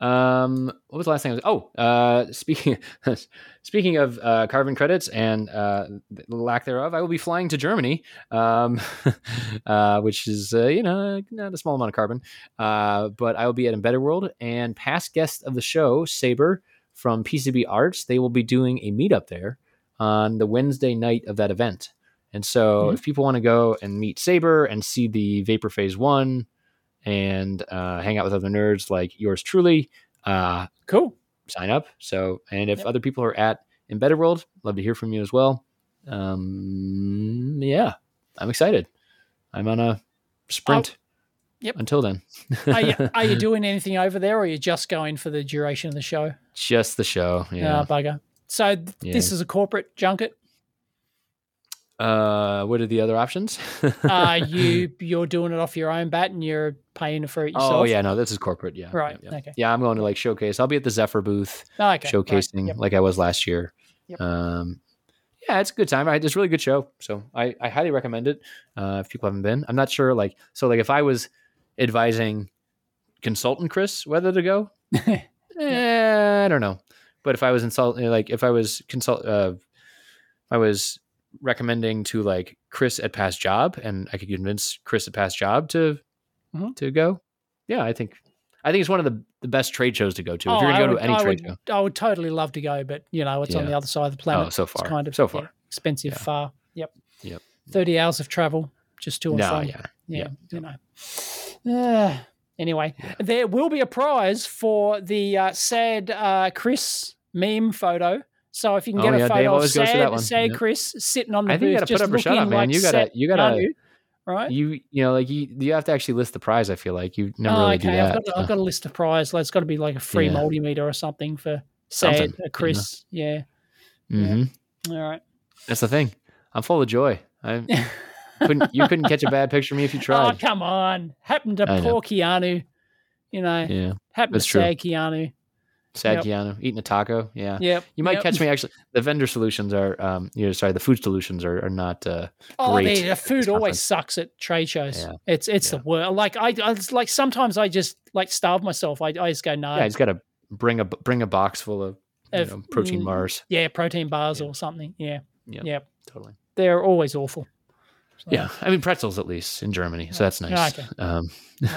Um, what was the last thing? I was, oh, uh, speaking speaking of uh, carbon credits and uh, the lack thereof, I will be flying to Germany, um, uh, which is uh, you know not a small amount of carbon. Uh, but I will be at Embedded World, and past guest of the show, Saber from P C B Arts, they will be doing a meetup there on the Wednesday night of that event. And so, mm-hmm. if people want to go and meet Saber and see the Vapor Phase One, and uh, hang out with other nerds like yours truly, uh, cool. Sign up. So, and if yep. other people are at Embedded World, love to hear from you as well. Um, yeah, I'm excited. I'm on a sprint. Oh, yep. Until then. are, you, are you doing anything over there, or are you just going for the duration of the show? Just the show. Yeah. Oh, bugger. So th- yeah. this is a corporate junket. Uh, what are the other options? uh, you you're doing it off your own bat and you're paying for it yourself. Oh yeah, no, this is corporate. Yeah, right. Yeah, yeah. Okay. Yeah, I'm going to like showcase. I'll be at the Zephyr booth, oh, okay. showcasing right. yep. like I was last year. Yep. Um, yeah, it's a good time. I, it's a really good show, so I, I highly recommend it. Uh, if people haven't been, I'm not sure. Like, so like if I was advising consultant Chris whether to go, eh, I don't know. But if I was insult, like if I was consult, uh, if I was recommending to like Chris at Past Job, and I could convince Chris at Past Job to mm-hmm. to go. Yeah, I think I think it's one of the, the best trade shows to go to. Oh, if you're going to go would, to any I trade would, show, I would totally love to go, but you know it's yeah. on the other side of the planet. Oh, so far, it's kind of so far, yeah, expensive, yeah. far. Yep. Yep. Thirty hours of travel just to and no, from. Yeah. Yeah. yeah. You know. Uh, anyway, yeah. there will be a prize for the uh, sad uh, Chris meme photo. So if you can get oh, a yeah, photo of sad, sad yep. Chris sitting on the I think booth, you gotta just put up or shut up, man. like you gotta, you gotta, Keanu, right? You, you know, like you, you have to actually list the prize. I feel like you never oh, really okay. do that. I've got, so. I've got a list of prize. Like, it's got to be like a free yeah. multimeter or something for sad something, uh, Chris. Yeah. Mm-hmm. yeah. All right. That's the thing. I'm full of joy. I couldn't. You couldn't catch a bad picture of me if you tried. Oh, come on! Happened to I poor know. Keanu. You know. Yeah. Happened that's to true. sad Keanu. Sad yep. Keanu eating a taco. Yeah. Yep. You might yep. catch me actually. The vendor solutions are, um, you know, sorry, the food solutions are, are not uh, oh, great. The food always sucks at trade shows. Yeah. It's it's yeah. the worst. Like I, I it's like sometimes I just like starve myself. I, I just go no. Yeah, he's got to bring a bring a box full of, you of, know, protein bars. Yeah, protein bars yeah. or something. Yeah. Yeah. Yep. Totally. They're always awful. So. Yeah, I mean pretzels at least in Germany, so that's nice. Okay. Um, All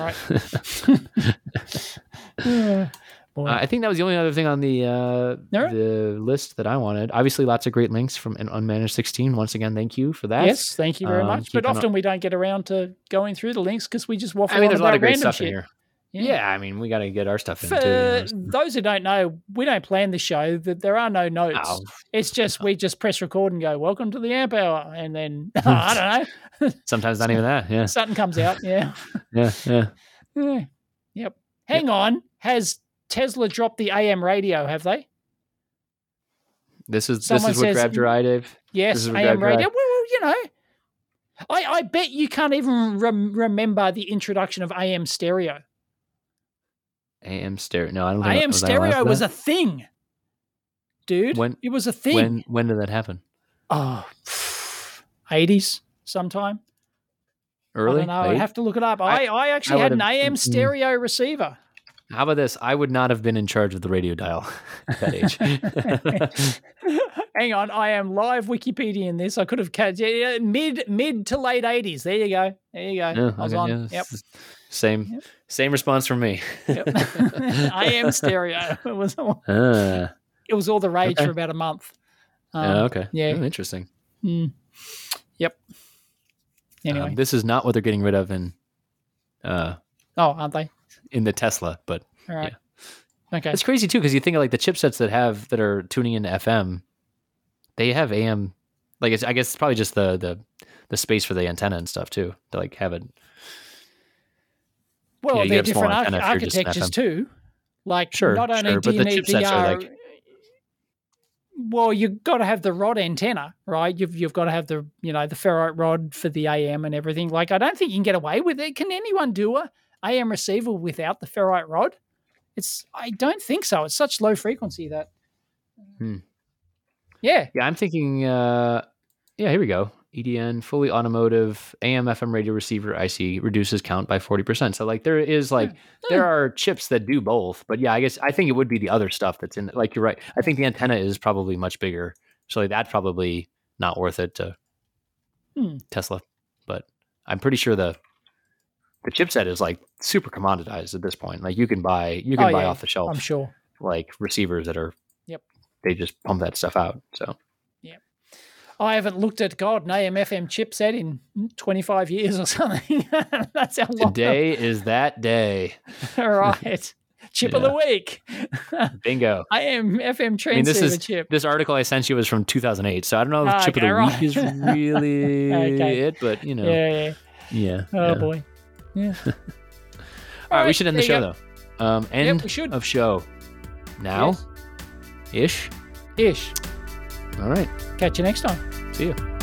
right. Uh, I think that was the only other thing on the uh, right. the list that I wanted. Obviously, lots of great links from Unmanaged sixteen. Once again, thank you for that. Yes, thank you very um, much. But often on... we don't get around to going through the links because we just waffle I mean, on there's a about lot of great random stuff shit. in here. Yeah. yeah, I mean, we got to get our stuff in for too. You know? Those who don't know, we don't plan the show. That there are no notes. Oh. It's just we just press record and go, "Welcome to the Amp Hour," and then oh, I don't know. Sometimes not even that. Yeah, something comes out. Yeah, yeah, yeah. yeah. Yep. Hang yep. on. Has Tesla dropped the A M radio? Have they? This is Someone this is what says, grabbed your eye, Dave. Yes, A M radio. Well, you know, I I bet you can't even rem- remember the introduction of A M stereo. A M stereo. No, I don't think A M was stereo was a thing, dude. When it was a thing. When when did that happen? Oh, eighties sometime. Early? I don't know. Late? I'd have to look it up. I, I, I actually I had an A M stereo receiver. How about this? I would not have been in charge of the radio dial at that age. Hang on, I am live Wikipedia in this. I could have catch yeah, mid mid to late eighties. There you go. There you go. Yeah, I was okay, on. yeah, Yep. Same yep. same response from me. Yep. A M stereo. It was all, uh, it was all the rage okay. for about a month. Um, uh, okay. Yeah. Oh, interesting. Mm. Yep. Anyway, um, this is not what they're getting rid of in. Uh, oh, aren't they? In the Tesla, but all right. Yeah. Okay. It's crazy too because you think of like the chipsets that have that are tuning into F M, they have A M. Like it's, I guess it's probably just the the the space for the antenna and stuff too to like have it. Well, you know, they're different arch- architectures F M. too. Like sure, not only sure, do but you the need chipsets the are uh, like. Well, you've got to have the rod antenna, right? You've you've got to have the you know the ferrite rod for the A M and everything. Like I don't think you can get away with it. Can anyone do a A M receiver without the ferrite rod? It's I don't think so. It's such low frequency that. Hmm. Yeah. Yeah, I'm thinking. Uh, yeah, here we go. E D N, fully automotive, A M F M radio receiver I C reduces count by forty percent. So like there is like, Hmm. there are chips that do both, but yeah, I guess, I think it would be the other stuff that's in, like, you're right. I think the antenna is probably much bigger. So like, that's probably not worth it to Hmm. Tesla, but I'm pretty sure the, the chipset is like super commoditized at this point. Like you can buy, you can Oh, buy yeah, off the shelf, I'm sure. like receivers that are, Yep. they just pump that stuff out. So I haven't looked at God an A M F M chipset in twenty-five years or something. That's how long. today is that day. All right. Chip of the week. Bingo. A M F M transceiver I mean, this is chip. this article I sent you was from two thousand eight, so I don't know if Ah, chip okay, of the right. week is really Okay. it, but you know, Yeah, yeah. yeah. Oh yeah. boy. Yeah. All right, we should end the there show you though. Um, end Yep, we should. of show now, Yes. ish. Ish. All right, Catch you next time. see you.